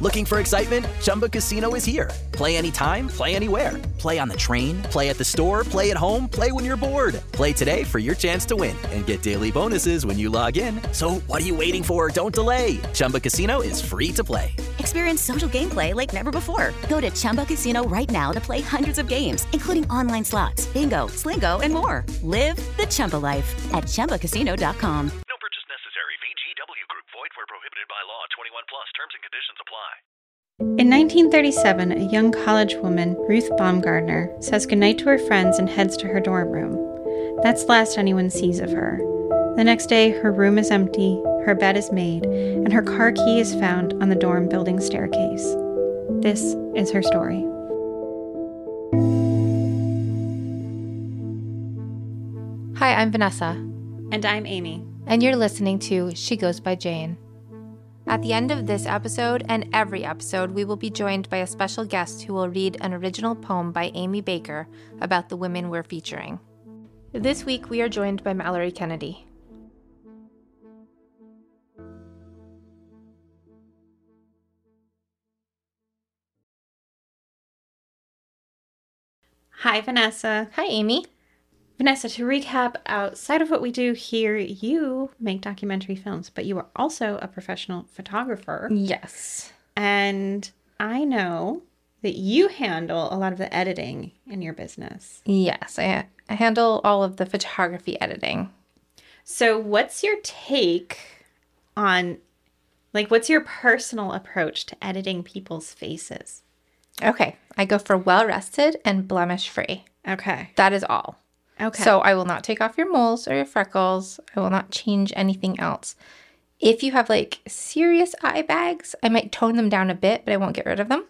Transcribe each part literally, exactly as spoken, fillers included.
Looking for excitement? Chumba Casino is here. Play anytime, play anywhere. Play on the train, play at the store, play at home, play when you're bored. Play today for your chance to win and get daily bonuses when you log in. So what are you waiting for? Don't delay. Chumba Casino is free to play. Experience social gameplay like never before. Go to Chumba Casino right now to play hundreds of games, including online slots, bingo, Slingo, and more. Live the Chumba life at Chumba Casino dot com. No purchase necessary. V G W Group. Void where prohibited by law. twenty-one plus. Terms and conditions apply. In nineteen thirty-seven, a young college woman, Ruth Baumgardner, says goodnight to her friends and heads to her dorm room. That's the last anyone sees of her. The next day, her room is empty, her bed is made, and her car key is found on the dorm building staircase. This is her story. Hi, I'm Vanessa. And I'm Amy. And you're listening to She Goes by Jane. At the end of this episode and every episode, we will be joined by a special guest who will read an original poem by Amy Baker about the women we're featuring. This week, we are joined by Mallory Kennedy. Hi, Vanessa. Hi, Amy. Vanessa, to recap, outside of what we do here, you make documentary films, but you are also a professional photographer. Yes. And I know that you handle a lot of the editing in your business. Yes, I, I handle all of the photography editing. So what's your take on, like, what's your personal approach to editing people's faces? Okay, I go for well-rested and blemish-free. Okay. That is all. Okay. So I will not take off your moles or your freckles. I will not change anything else. If you have like serious eye bags, I might tone them down a bit, but I won't get rid of them.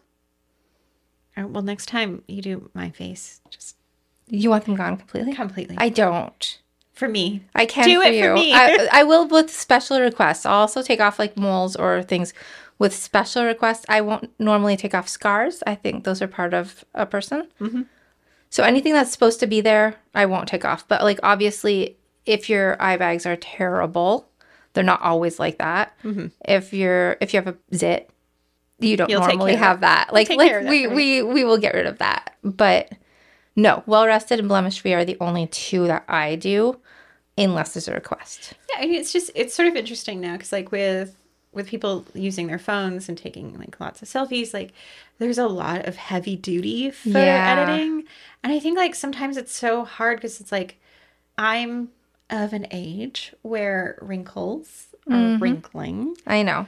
Oh, well, next time you do my face, just You want them gone completely? completely. I don't. for me. I can do for it you. for me. I, I will with special requests. I'll also take off like moles or things with special requests. I won't normally take off scars. I think those are part of a person. Mm-hmm. So anything that's supposed to be there, I won't take off. But like obviously, if your eye bags are terrible, they're not always like that. Mm-hmm. If you're if you have a zit, you don't You'll normally have that. You'll Like take like care of that we for we we will get rid of that. But no, well rested and blemish free are the only two that I do, unless there's a request. Yeah, I mean, it's just it's sort of interesting now because like with with people using their phones and taking like lots of selfies, like there's a lot of heavy duty photo Yeah. editing, and I think like sometimes it's so hard because it's like I'm of an age where wrinkles are Mm-hmm. wrinkling, I know.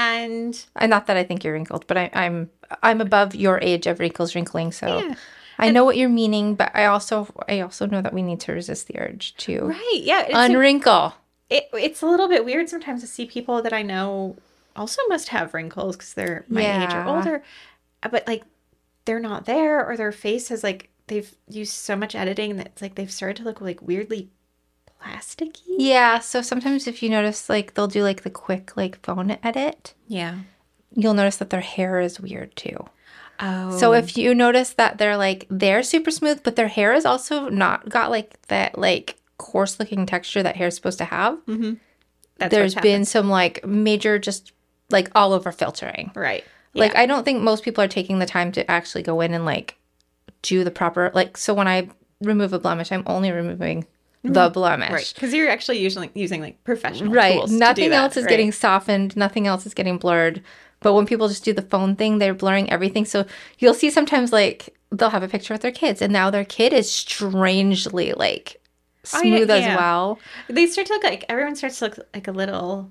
and I not that I think you're wrinkled, but I, I'm I'm above your age of wrinkles wrinkling, so Yeah. I know what you're meaning. But I also I also know that we need to resist the urge to right, yeah, it's a- unwrinkle. it, it's a little bit weird sometimes to see people that I know also must have wrinkles because they're my age or Yeah. older, but like they're not there, or their face has like they've used so much editing that it's like they've started to look like weirdly plasticky. Yeah, so sometimes if you notice, like they'll do like the quick like phone edit, Yeah. you'll notice that their hair is weird too. Oh. So if you notice that they're like they're super smooth, but their hair is also not got like that like coarse looking texture that hair is supposed to have. mm-hmm. That's There's what's been happened. some like major just like all over filtering. right. Like Yeah. I don't think most people are taking the time to actually go in and like do the proper like so when I remove a blemish, I'm only removing the blemish. right because you're actually usually using like professional Right. tools to do Nothing that, else is right? getting softened. Nothing else is getting blurred. But when people just do the phone thing, they're blurring everything. So you'll see sometimes like they'll have a picture with their kids, and now their kid is strangely like Oh, yeah, smooth as yeah. well. They start to look like everyone starts to look like a little,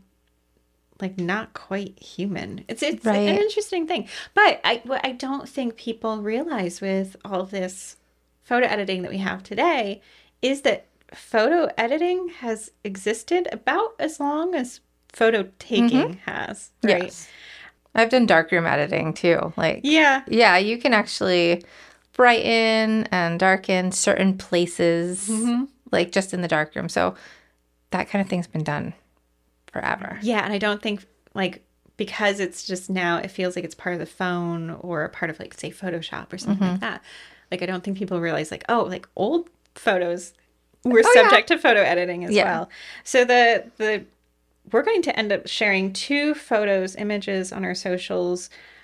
like not quite human. It's it's Right. an interesting thing, but I what I don't think people realize with all of this photo editing that we have today is that photo editing has existed about as long as photo taking has. Right? Yes. I've done darkroom editing too. Like Yeah. yeah, you can actually brighten and darken certain places, Mm-hmm. like just in the darkroom. So that kind of thing's been done forever. Yeah, and I don't think like because it's just now it feels like it's part of the phone or a part of like say Photoshop or something Mm-hmm. like that. Like I don't think people realize like oh like old photos were Oh, yeah. subject to photo editing as Yeah. well. So the the we're going to end up sharing two photos, images on our socials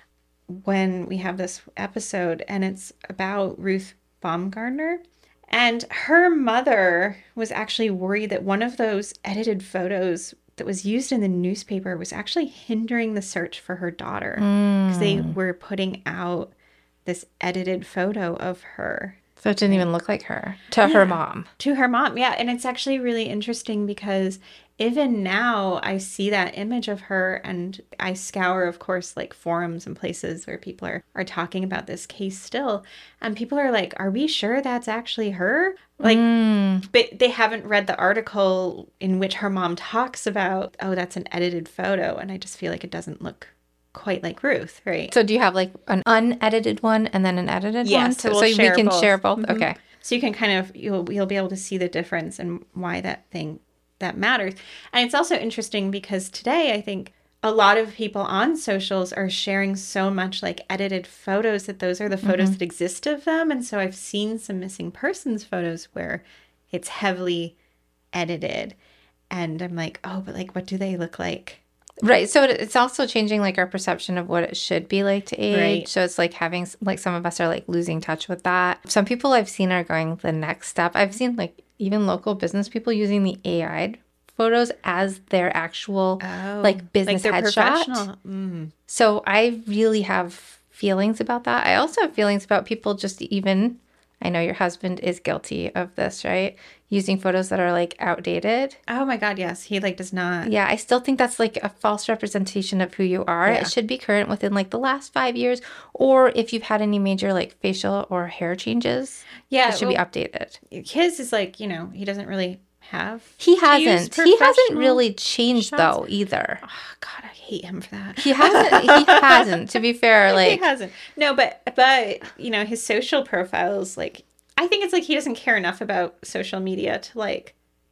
when we have this episode, and it's about Ruth Baumgardner. And her mother was actually worried that one of those edited photos that was used in the newspaper was actually hindering the search for her daughter, because mm. they were putting out this edited photo of her. So it didn't even look like her to yeah. her mom. To her mom, yeah. And it's actually really interesting because even now I see that image of her, and I scour, of course, like forums and places where people are, are talking about this case still. And people are like, are we sure that's actually her? Like, mm. but they haven't read the article in which her mom talks about, oh, that's an edited photo. And I just feel like it doesn't look quite like Ruth, right? So do you have like an unedited one and then an edited yes, one? So, so, we'll so we can both. share both? Mm-hmm. Okay. So you can kind of, you'll, you'll be able to see the difference and why that thing, that matters. And it's also interesting because today I think a lot of people on socials are sharing so much like edited photos that those are the photos mm-hmm. that exist of them. And so I've seen some missing persons photos where it's heavily edited. And I'm like, oh, but like, what do they look like? Right. So it's also changing like our perception of what it should be like to age. Right. So it's like having, like some of us are like losing touch with that. Some people I've seen are going the next step. I've seen like even local business people using the A I photos as their actual oh, like business like headshot. Mm. So I really have feelings about that. I also have feelings about people just even, I know your husband is guilty of this, right? Using photos that are like outdated. Oh my God, yes. He like does not. Yeah, I still think that's like a false representation of who you are. Yeah. It should be current within like the last five years, or if you've had any major like facial or hair changes, yeah, it should well, be updated. His is like, you know, he doesn't really have. He hasn't. He hasn't really changed shots. though either. Oh God, I hate him for that. He hasn't. He hasn't. To be fair, like he hasn't. No, but but you know his social profiles, like I think it's like he doesn't care enough about social media to like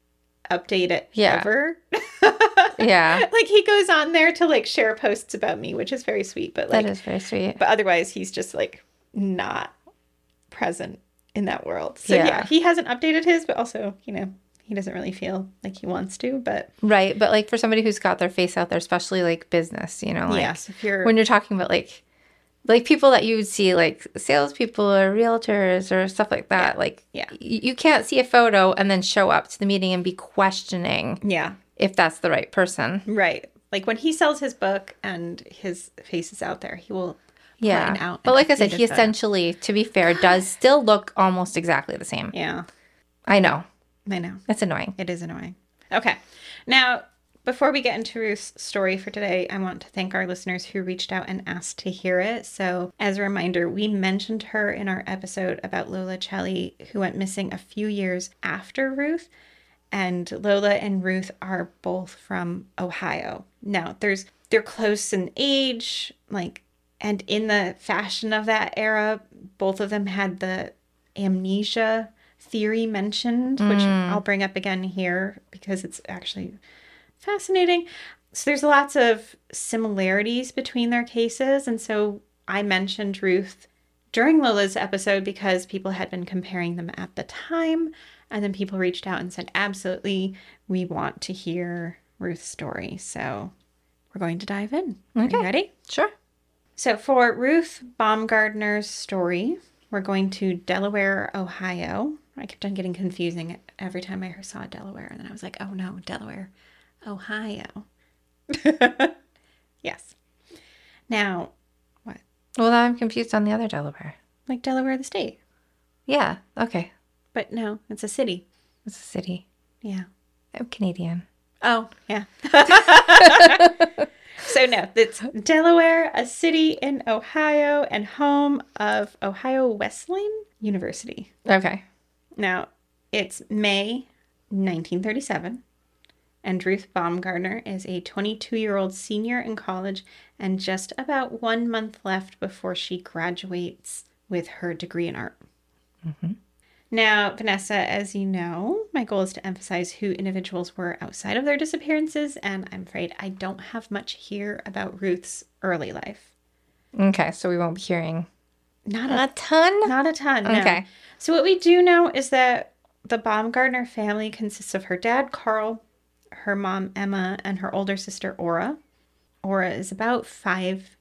update it yeah. ever. yeah, like he goes on there to like share posts about me, which is very sweet. But like that is very sweet. But otherwise, he's just like not present in that world. So yeah, yeah he hasn't updated his, but also you know. He doesn't really feel like he wants to, but... Right, but, like, for somebody who's got their face out there, especially, like, business, you know, like... Yes, if you're... When you're talking about, like, like people that you would see, like, salespeople or realtors or stuff like that, yeah. like, yeah. y- you can't see a photo and then show up to the meeting and be questioning yeah. if that's the right person. Right. Like, when he sells his book and his face is out there, he will... Yeah, out but like I said, he essentially, to be fair, does still look almost exactly the same. Yeah. I know. I know. It's annoying. It is annoying. Okay. Now, before we get into Ruth's story for today, I want to thank our listeners who reached out and asked to hear it. So, as a reminder, we mentioned her in our episode about Lola Chelly, who went missing a few years after Ruth. And Lola and Ruth are both from Ohio. Now, there's they're close in age, like, and in the fashion of that era, both of them had the amnesia theory mentioned, which mm. I'll bring up again here because it's actually fascinating. So there's lots of similarities between their cases. And so I mentioned Ruth during Lola's episode because people had been comparing them at the time. And then people reached out and said, absolutely, we want to hear Ruth's story. So we're going to dive in. Okay. Are you ready? Sure. So for Ruth Baumgardner's story, we're going to Delaware, Ohio. I kept on getting confusing every time I saw Delaware. And then I was like, oh no, Delaware, Ohio. Yes. Now, what? Well, now I'm confused on the other Delaware. Like Delaware, the state. Yeah, okay. But no, it's a city. It's a city. Yeah. I'm Canadian. Oh, yeah. So no, it's Delaware, a city in Ohio and home of Ohio Wesleyan University. Okay. Now, it's May nineteen thirty-seven, and Ruth Baumgardner is a twenty-two-year-old senior in college and just about one month left before she graduates with her degree in art. Mm-hmm. Now, Vanessa, as you know, my goal is to emphasize who individuals were outside of their disappearances, and I'm afraid I don't have much here about Ruth's early life. Okay, so we won't be hearing not a, a ton? Not a ton, no. Okay. So what we do know is that the Baumgardner family consists of her dad, Carl, her mom, Emma, and her older sister, Aura. Aura is about five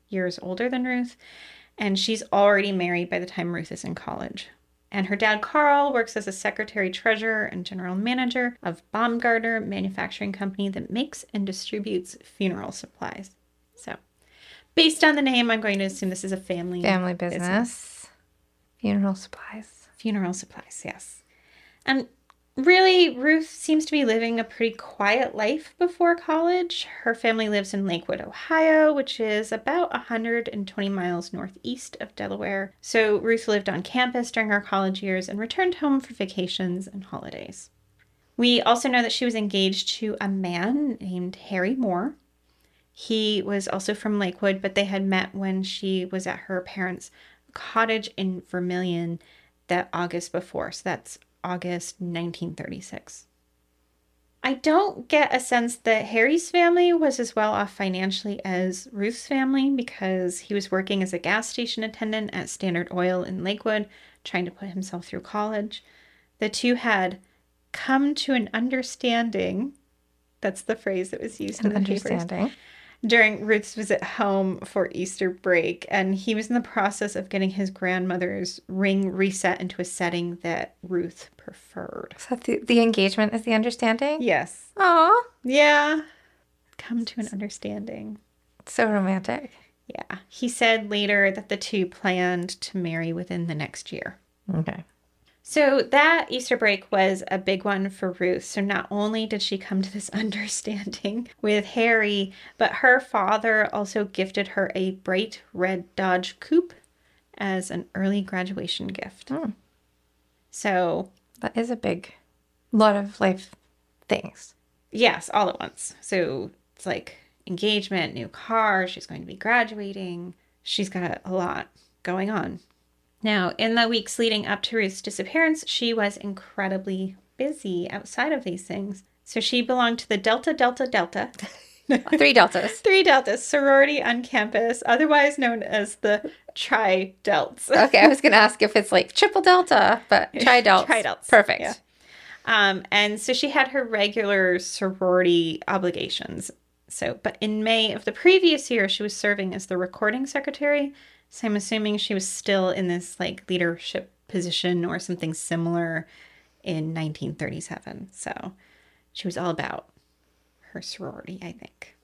years older than Ruth, and she's already married by the time Ruth is in college. And her dad, Carl, works as a secretary treasurer and general manager of Baumgartner Manufacturing Company that makes and distributes funeral supplies. So, based on the name, I'm going to assume this is a family Family business. business. Funeral supplies. Funeral supplies, yes. And really, Ruth seems to be living a pretty quiet life before college. Her family lives in Lakewood, Ohio, which is about one hundred twenty miles northeast of Delaware. So Ruth lived on campus during her college years and returned home for vacations and holidays. We also know that she was engaged to a man named Harry Moore. He was also from Lakewood, but they had met when she was at her parents' cottage in Vermilion that August before. So that's August nineteen thirty-six. I don't get a sense that Harry's family was as well off financially as Ruth's family because he was working as a gas station attendant at Standard Oil in Lakewood, trying to put himself through college. The two had come to an understanding. That's the phrase that was used An in the understanding. papers. During Ruth's visit home for Easter break, and he was in the process of getting his grandmother's ring reset into a setting that Ruth preferred. So the, the engagement is the understanding? Yes. Aw. Yeah. Come to an understanding. So romantic. Yeah. He said later that the two planned to marry within the next year. Okay. So that Easter break was a big one for Ruth. So not only did she come to this understanding with Harry, but her father also gifted her a bright red Dodge Coupe as an early graduation gift. Hmm. So that is a big lot of life things. Yes, all at once. So it's like engagement, new car, she's going to be graduating. She's got a, a lot going on. Now, in the weeks leading up to Ruth's disappearance, she was incredibly busy outside of these things. So she belonged to the Delta Delta Delta. Three deltas. Three deltas, sorority on campus, otherwise known as the Tri-Delts. Okay, I was going to ask if it's like triple delta, but Tri-Delts. Tri-Delts. Perfect. Yeah. Um, and so she had her regular sorority obligations. So, but in May of the previous year, she was serving as the recording secretary. So I'm assuming she was still in this like leadership position or something similar in nineteen thirty-seven. So she was all about her sorority, I think.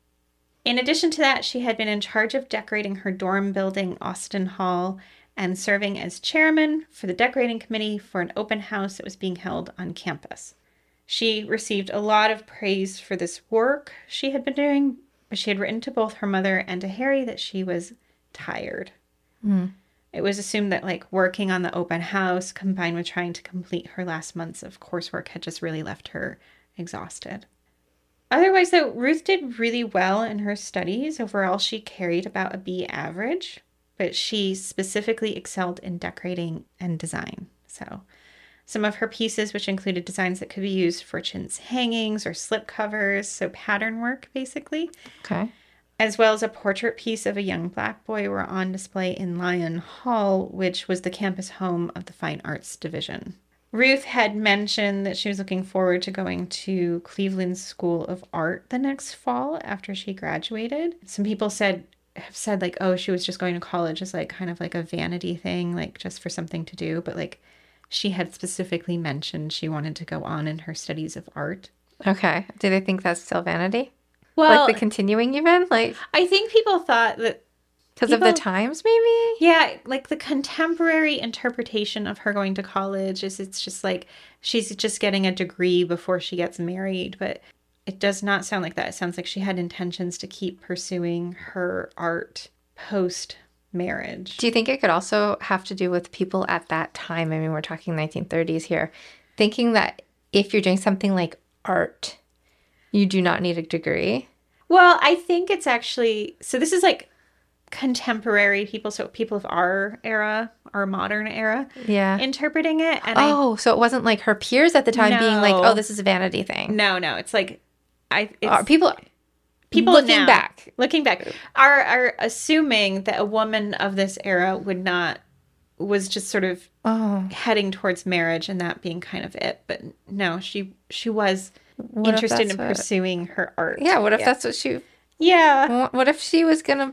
In addition to that, she had been in charge of decorating her dorm building, Austin Hall, and serving as chairman for the decorating committee for an open house that was being held on campus. She received a lot of praise for this work she had been doing, but she had written to both her mother and to Harry that she was tired. Mm. It was assumed that like working on the open house combined with trying to complete her last months of coursework had just really left her exhausted. Otherwise, though, Ruth did really well in her studies. Overall, she carried about a B average, but she specifically excelled in decorating and design. So some of her pieces, which included designs that could be used for chintz hangings or slip covers, so pattern work, basically. Okay. As well as a portrait piece of a young black boy, were on display in Lyon Hall, which was the campus home of the Fine Arts Division. Ruth had mentioned that she was looking forward to going to Cleveland School of Art the next fall after she graduated. Some people said have said like, oh, she was just going to college as like kind of like a vanity thing, like just for something to do. But like she had specifically mentioned she wanted to go on in her studies of art. Okay. Do they think that's still vanity? Well, like the continuing even? Like I think people thought that because of the times, maybe? Yeah, like the contemporary interpretation of her going to college is it's just like she's just getting a degree before she gets married. But it does not sound like that. It sounds like she had intentions to keep pursuing her art post-marriage. Do you think it could also have to do with people at that time? I mean, we're talking nineteen thirties here. Thinking that if you're doing something like art, you do not need a degree? Well, I think it's actually... So this is like contemporary people, so people of our era, our modern era, yeah, interpreting it. And oh, I, so it wasn't like her peers at the time no, being like, oh, this is a vanity thing. No, no. It's like... I it's, uh, people... People looking now, back. Looking back, are, are assuming that a woman of this era would not... was just sort of oh. heading towards marriage and that being kind of it. But no, she she was what interested in what, pursuing her art. Yeah, what if yeah. that's what she... Yeah. What if she was going to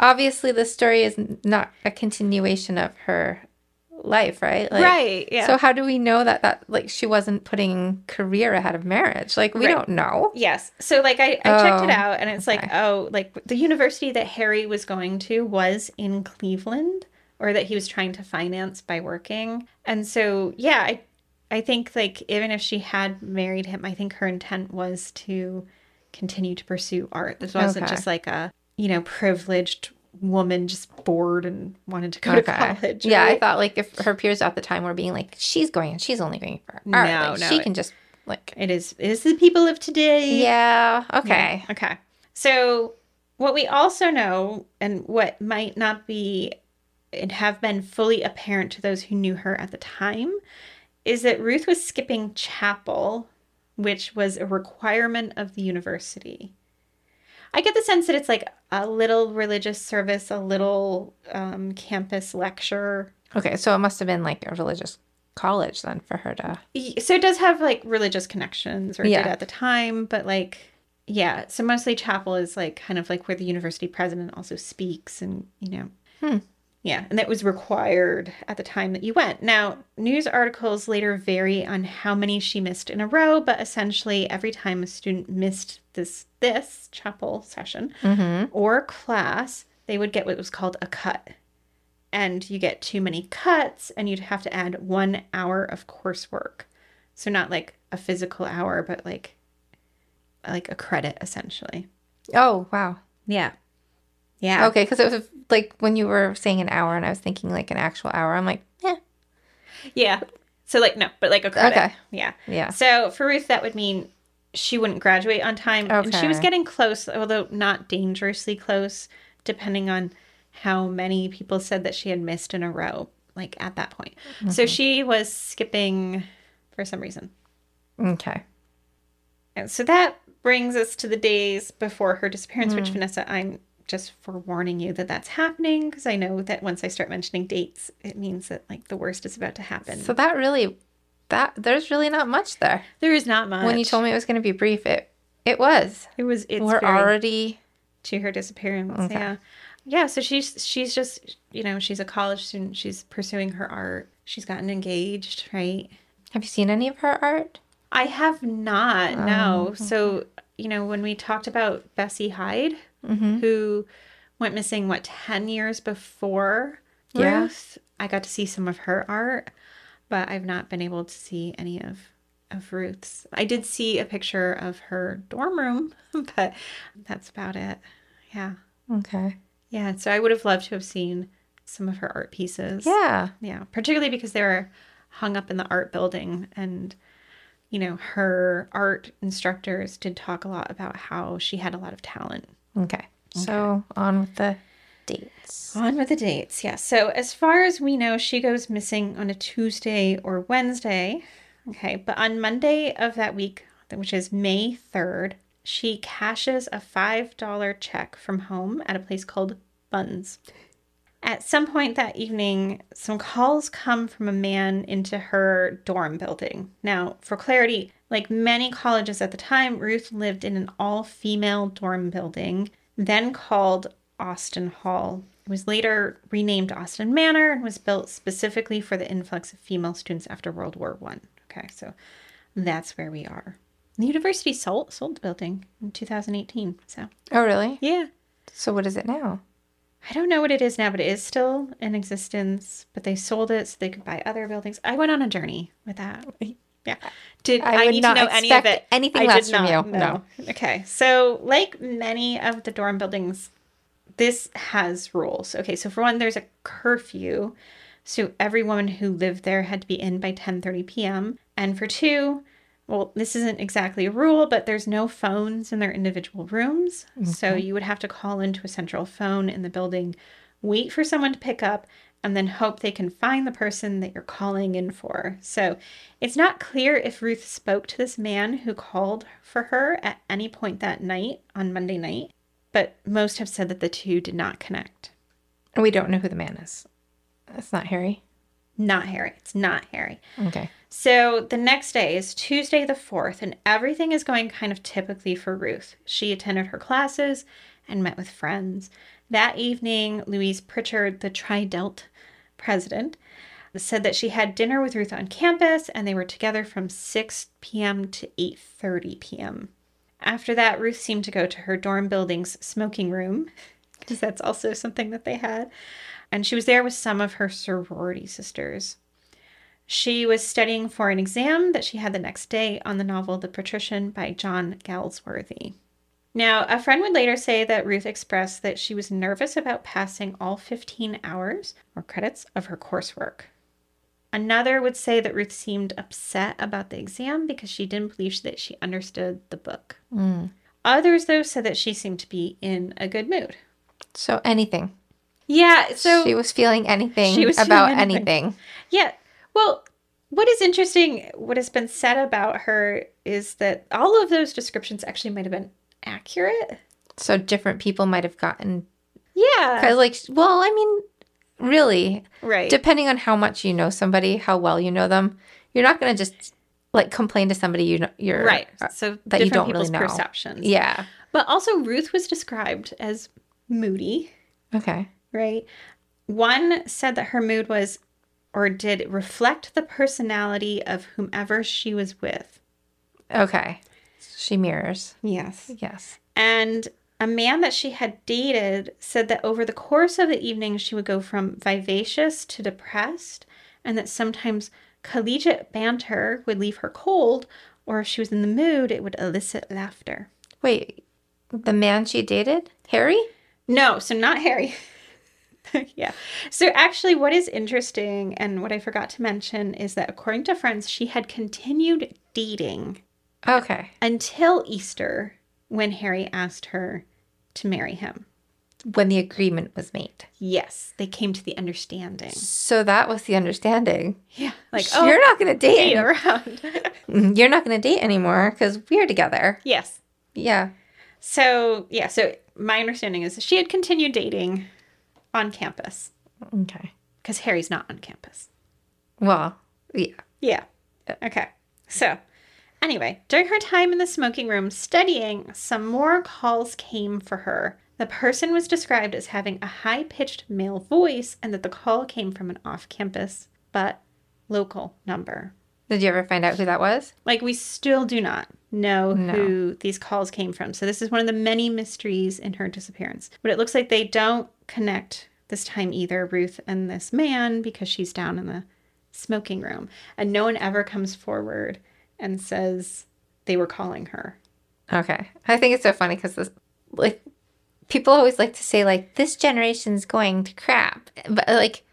obviously the story is not a continuation of her life, right? Like, right, yeah. So how do we know that, that like, she wasn't putting career ahead of marriage? Like, we Right. don't know. Yes. So, like, I, I Oh, checked it out, and it's okay. like, oh, like, the university that Harry was going to was in Cleveland, or that he was trying to finance by working. And so, yeah, I, I think, like, even if she had married him, I think her intent was to continue to pursue art. This wasn't Okay. just, like, a, you know, privileged woman just bored and wanted to go to college. Yeah, I right? thought, like, if her peers at the time were being like, she's going and she's only going for art. No, like, no, She it- can just, like... It is, it is the people of today. Yeah, okay. Yeah, okay. So what we also know, and what might not be and have been fully apparent to those who knew her at the time, is that Ruth was skipping chapel, which was a requirement of the university. I get the sense that it's like a little religious service, a little um, campus lecture. Okay, so it must have been, like, a religious college then for her to... So it does have, like, religious connections, or Yeah. did at the time, but, like, yeah. So mostly chapel is, like, kind of like where the university president also speaks, and, you know. Hmm. Yeah, and that was required at the time that you went. Now, news articles later vary on how many she missed in a row, but essentially every time a student missed this this chapel session Mm-hmm. or class, they would get what was called a cut. And you get too many cuts, and you'd have to add one hour of coursework. So not like a physical hour, but like like a credit, essentially. Oh, wow. Yeah. Yeah. Okay, because it was, like, when you were saying an hour and I was thinking, like, an actual hour, I'm like, eh. Yeah. So, like, no, but like a credit. Okay. Yeah. Yeah. So for Ruth, that would mean she wouldn't graduate on time. And she was Okay. getting close, although not dangerously close, depending on how many people said that she had missed in a row, like at that point. So she was skipping for some reason. Okay. And so that brings us to the days before her disappearance, which, Vanessa, I'm just forewarning you that that's happening, because I know that once I start mentioning dates, it means that, like, the worst is about to happen. So that really, that there's really not much there. There is not much. When you told me it was going to be brief, it it was. it was, it's We're very already... to her disappearance. Okay. Yeah. Yeah. So she's, she's just, you know, she's a college student. She's pursuing her art. She's gotten engaged, right? Have you seen any of her art? I have not, Oh, no. So, you know, when we talked about Bessie Hyde, Mm-hmm. who went missing, what, ten years before Yeah. Ruth, I got to see some of her art, but I've not been able to see any of, of Ruth's. I did see a picture of her dorm room, but that's about it. Yeah. Okay. Yeah. So I would have loved to have seen some of her art pieces. Yeah. Yeah. Particularly because they were hung up in the art building, and, you know, her art instructors did talk a lot about how she had a lot of talent. Okay. So on with the dates. On with the dates, yeah. So as far as we know, she goes missing on a Tuesday or Wednesday. Okay, but on Monday of that week, which is May third, she cashes a five dollar check from home at a place called Buns. At some point that evening, some calls come from a man into her dorm building. Now, for clarity, like many colleges at the time, Ruth lived in an all-female dorm building, then called Austin Hall. It was later renamed Austin Manor and was built specifically for the influx of female students after World War One. Okay, so that's where we are. The university sold, sold the building in two thousand eighteen, so Oh, really? yeah. So what is it now? I don't know what it is now, but it is still in existence. But they sold it so they could buy other buildings. I went on a journey with that. Yeah. Did I I, would need not to know any of expect it? anything I less did from not, you. No. Okay. So, like many of the dorm buildings, this has rules. Okay. So, for one, there's a curfew. So, every woman who lived there had to be in by ten thirty p.m. And for two, well, this isn't exactly a rule, but there's no phones in their individual rooms. So you would have to call into a central phone in the building, wait for someone to pick up, and then hope they can find the person that you're calling in for. So it's not clear if Ruth spoke to this man who called for her at any point that night on Monday night, but most have said that the two did not connect. We don't know who the man is. It's not Harry. Not Harry. It's not Harry. Okay. So the next day is Tuesday the fourth, and everything is going kind of typically for Ruth. She attended her classes and met with friends. That evening, Louise Pritchard, the Tri-Delt president, said that she had dinner with Ruth on campus and they were together from six p.m. to eight thirty p.m. After that, Ruth seemed to go to her dorm building's smoking room, because that's also something that they had. And she was there with some of her sorority sisters. She was studying for an exam that she had the next day on the novel The Patrician by John Galsworthy. Now, a friend would later say that Ruth expressed that she was nervous about passing all fifteen hours or credits of her coursework. Another would say that Ruth seemed upset about the exam because she didn't believe that she understood the book. Mm. Others, though, said that she seemed to be in a good mood. So anything. Yeah, so... She was feeling anything she was about feeling anything. anything. Yeah. Well, what is interesting, what has been said about her is that all of those descriptions actually might have been accurate. So different people might have gotten... Yeah. Because, like, well, I mean, really. Right. Depending on how much you know somebody, how well you know them, you're not going to just, like, complain to somebody you know, you're... Right. So that you don't people's really know. perceptions. Yeah. But also Ruth was described as moody. Okay. Right. One said that her mood was, or did reflect the personality of whomever she was with. Okay. She mirrors. Yes. Yes. And a man that she had dated said that over the course of the evening, she would go from vivacious to depressed, and that sometimes collegiate banter would leave her cold, or if she was in the mood, it would elicit laughter. Wait, the man she dated? Harry? No, so not Harry. Yeah. So actually what is interesting and what I forgot to mention is that according to friends, she had continued dating Okay. until Easter when Harry asked her to marry him. When the agreement was made. Yes. They came to the understanding. So that was the understanding. Yeah. Like, oh, you're not going to date date any- around. You're not going to date anymore because we're together. Yes. Yeah. So, yeah. So my understanding is that she had continued dating on campus. Okay. Because Harry's not on campus. Well, yeah. Yeah. Okay. So, anyway, during her time in the smoking room studying, some more calls came for her. The person was described as having a high-pitched male voice and that the call came from an off-campus, but local number. Did you ever find out who that was? Like, we still do not know No. who these calls came from. So this is one of the many mysteries in her disappearance. But it looks like they don't connect this time either, Ruth and this man, because she's down in the smoking room. And no one ever comes forward and says they were calling her. Okay. I think it's so funny because this, like, people always like to say, like, this generation's going to crap. But, like,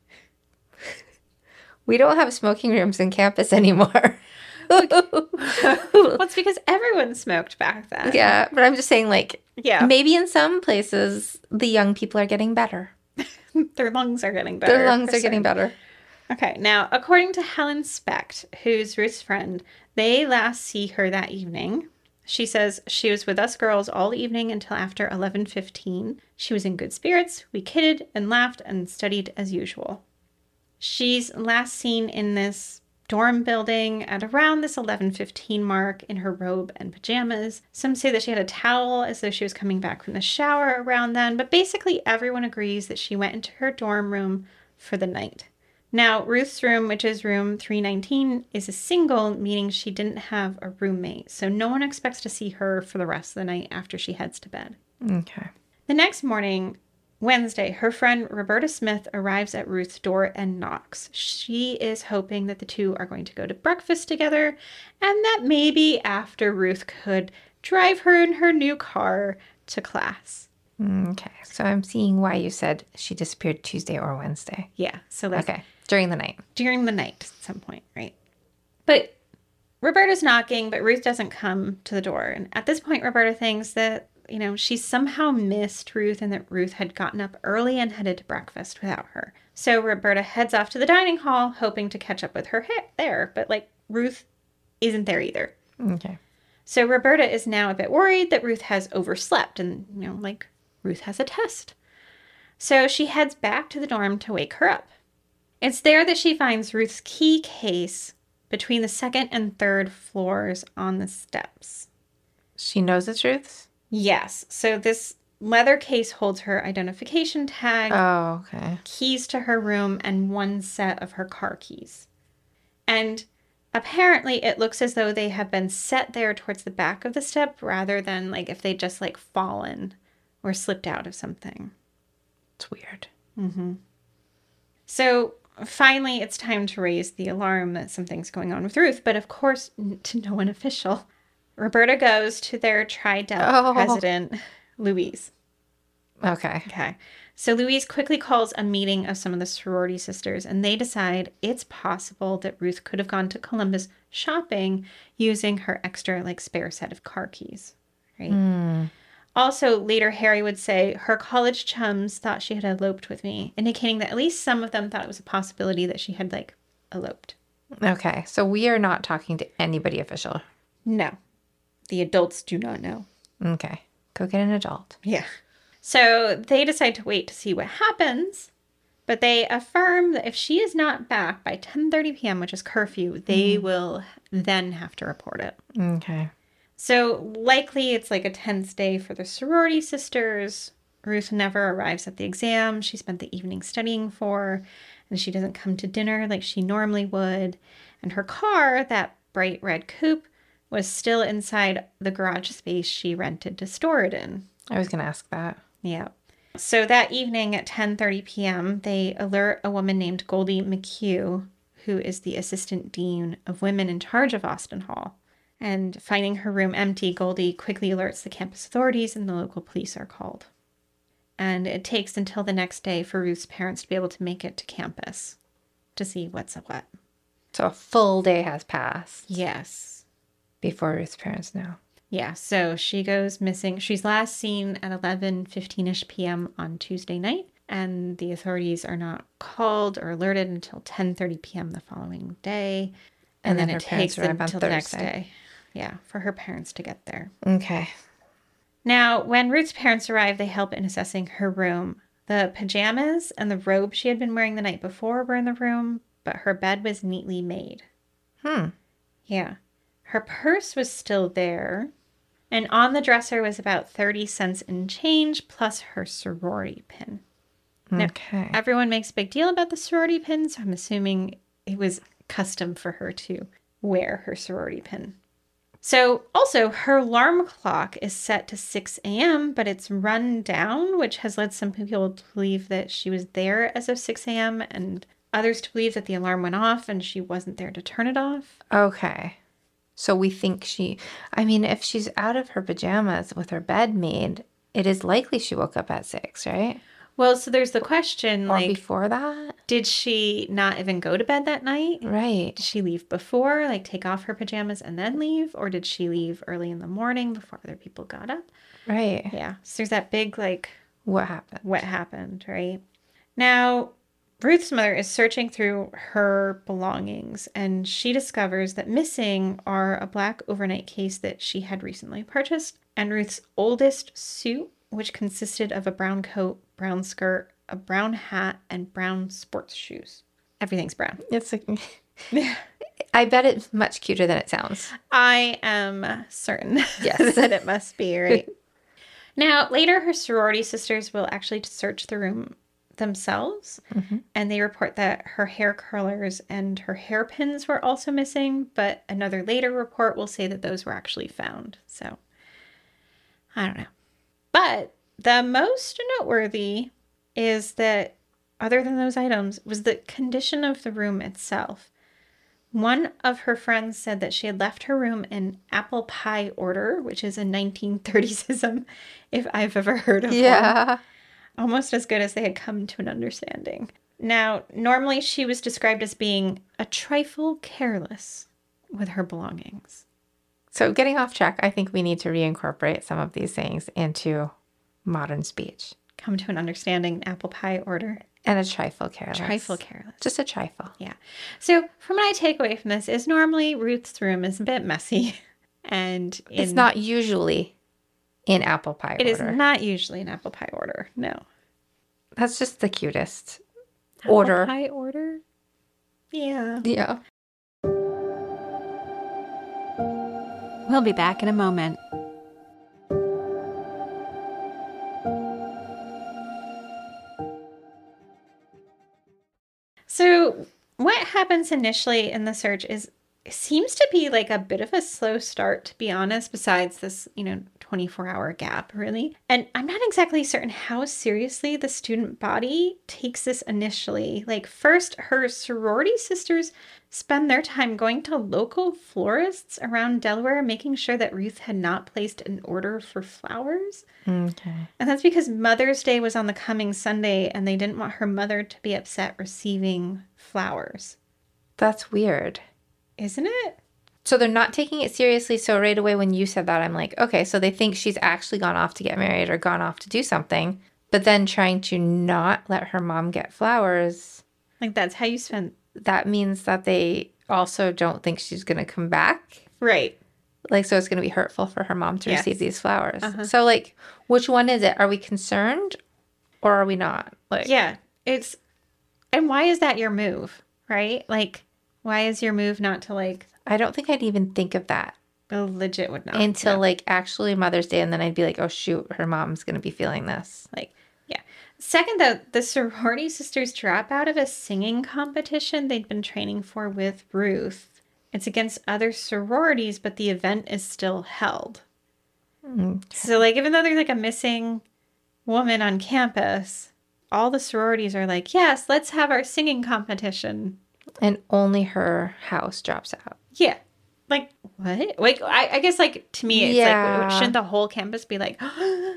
we don't have smoking rooms in campus anymore. Well, it's because everyone smoked back then. Yeah, but I'm just saying, like, Yeah. maybe in some places the young people are getting better. Their lungs are getting better. Their lungs for are getting certain. better. Okay, now, according to Helen Specht, who's Ruth's friend, they last see her that evening. She says she was with us girls all evening until after eleven fifteen. She was in good spirits. We kidded and laughed and studied as usual. She's last seen in this dorm building at around this eleven fifteen mark in her robe and pajamas. Some say that she had a towel as though she was coming back from the shower around then, but basically everyone agrees that she went into her dorm room for the night. Now, Ruth's room, which is room three nineteen, is a single, meaning she didn't have a roommate, so no one expects to see her for the rest of the night after she heads to bed. Okay. The next morning, Wednesday, her friend Roberta Smith arrives at Ruth's door and knocks. She is hoping that the two are going to go to breakfast together and that maybe after Ruth could drive her in her new car to class. Okay. So I'm seeing why you said she disappeared Tuesday or Wednesday. Yeah, so like Okay. During the night. during the night at some point, right? But Roberta's knocking, but Ruth doesn't come to the door. And at this point, Roberta thinks that, you know, she somehow missed Ruth and that Ruth had gotten up early and headed to breakfast without her. So Roberta heads off to the dining hall, hoping to catch up with her hit there. But, like, Ruth isn't there either. Okay. So Roberta is now a bit worried that Ruth has overslept and, you know, like, Ruth has a test. So she heads back to the dorm to wake her up. It's there that she finds Ruth's key case between the second and third floors on the steps. She knows the truth? Yes. So this leather case holds her identification tag, Oh, okay. keys to her room, and one set of her car keys. And apparently it looks as though they have been set there towards the back of the step rather than like if they just like fallen or slipped out of something. It's weird. Mm-hmm. So finally, it's time to raise the alarm that something's going on with Ruth, but of course, to no one official. Roberta goes to their Tri-Delt Oh. president, Louise. Okay. Okay. So Louise quickly calls a meeting of some of the sorority sisters, and they decide it's possible that Ruth could have gone to Columbus shopping using her extra, like, spare set of car keys, right? Mm. Also, later Harry would say, her college chums thought she had eloped with me, indicating that at least some of them thought it was a possibility that she had, like, eloped. Okay. So we are not talking to anybody official. No. The adults do not know. Okay. Go get an adult. Yeah. So they decide to wait to see what happens, but they affirm that if she is not back by ten thirty p.m., which is curfew, they mm. will then have to report it. Okay. So likely it's like a tense day for the sorority sisters. Ruth never arrives at the exam. She spent the evening studying for, and she doesn't come to dinner like she normally would. And her car, that bright red coupe, was still inside the garage space she rented to store it in. I was going to ask that. Yeah. So that evening at ten thirty p.m., they alert a woman named Goldie McHugh, who is the assistant dean of women in charge of Austin Hall. And finding her room empty, Goldie quickly alerts the campus authorities and the local police are called. And it takes until the next day for Ruth's parents to be able to make it to campus to see what's what. So a full day has passed. Yes. Before Ruth's parents know. Yeah, so she goes missing. She's last seen at eleven fifteen-ish p.m. on Tuesday night, and the authorities are not called or alerted until ten thirty p.m. the following day. And, and then, then it takes them until the next day. Yeah, for her parents to get there. Okay. Now, when Ruth's parents arrive, they help in assessing her room. The pajamas and the robe she had been wearing the night before were in the room, but her bed was neatly made. Hmm. Yeah. Her purse was still there, and on the dresser was about thirty cents in change, plus her sorority pin. Okay. Now, everyone makes a big deal about the sorority pin, so I'm assuming it was custom for her to wear her sorority pin. So, also, her alarm clock is set to six a.m., but it's run down, which has led some people to believe that she was there as of six a.m., and others to believe that the alarm went off and she wasn't there to turn it off. Okay. So we think she, I mean, if she's out of her pajamas with her bed made, it is likely she woke up at six, right? Well, so there's the question, or like... before that? Did she not even go to bed that night? Right. Did she leave before, like take off her pajamas and then leave? Or did she leave early in the morning before other people got up? Right. Yeah. So there's that big, like... What happened? What happened, right? Now... Ruth's mother is searching through her belongings, and she discovers that missing are a black overnight case that she had recently purchased, and Ruth's oldest suit, which consisted of a brown coat, brown skirt, a brown hat, and brown sports shoes. Everything's brown. It's like... I bet it's much cuter than it sounds. I am certain yes. that it must be, right? Now, later her sorority sisters will actually search the room themselves, mm-hmm. and they report that her hair curlers and her hairpins were also missing, but another later report will say that those were actually found. So, I don't know. But the most noteworthy is that, other than those items, was the condition of the room itself. One of her friends said that she had left her room in apple pie order, which is a nineteen thirties-ism, if I've ever heard of yeah. one. Almost as good as they had come to an understanding. Now, normally she was described as being a trifle careless with her belongings. So getting off track, I think we need to reincorporate some of these things into modern speech. Come to an understanding, apple pie order. And a trifle careless. Trifle careless. Just a trifle. Yeah. So from what I take away from this is normally Ruth's room is a bit messy. And in, it's not usually in apple pie it order. It is not usually in apple pie order. No. That's just the cutest apple order. Apple pie order? Yeah. Yeah. We'll be back in a moment. So what happens initially in the search is it seems to be like a bit of a slow start, to be honest, besides this, you know, twenty-four hour gap, really. And I'm not exactly certain how seriously the student body takes this initially. Like, first, her sorority sisters spend their time going to local florists around Delaware, making sure that Ruth had not placed an order for flowers. Okay. And that's because Mother's Day was on the coming Sunday, and they didn't want her mother to be upset receiving flowers. That's weird. Isn't it? So they're not taking it seriously. So right away when you said that, I'm like, okay, so they think she's actually gone off to get married or gone off to do something, but then trying to not let her mom get flowers. Like, that's how you spend. That means that they also don't think she's going to come back. Right. Like, so it's going to be hurtful for her mom to Yes. receive these flowers. Uh-huh. So, like, which one is it? Are we concerned or are we not? Like, Yeah. It's, and why is that your move, right? Like, why is your move not to, like, I don't think I'd even think of that oh, legit would not. until no. like actually Mother's Day. And then I'd be like, oh, shoot, her mom's going to be feeling this. Like, yeah. Second, though, the sorority sisters drop out of a singing competition they'd been training for with Ruth. It's against other sororities, but the event is still held. Okay. So, like, even though there's like a missing woman on campus, all the sororities are like, yes, let's have our singing competition. And only her house drops out. Yeah. Like, what? Like, I, I guess, like, to me, it's Yeah. like, shouldn't the whole campus be like,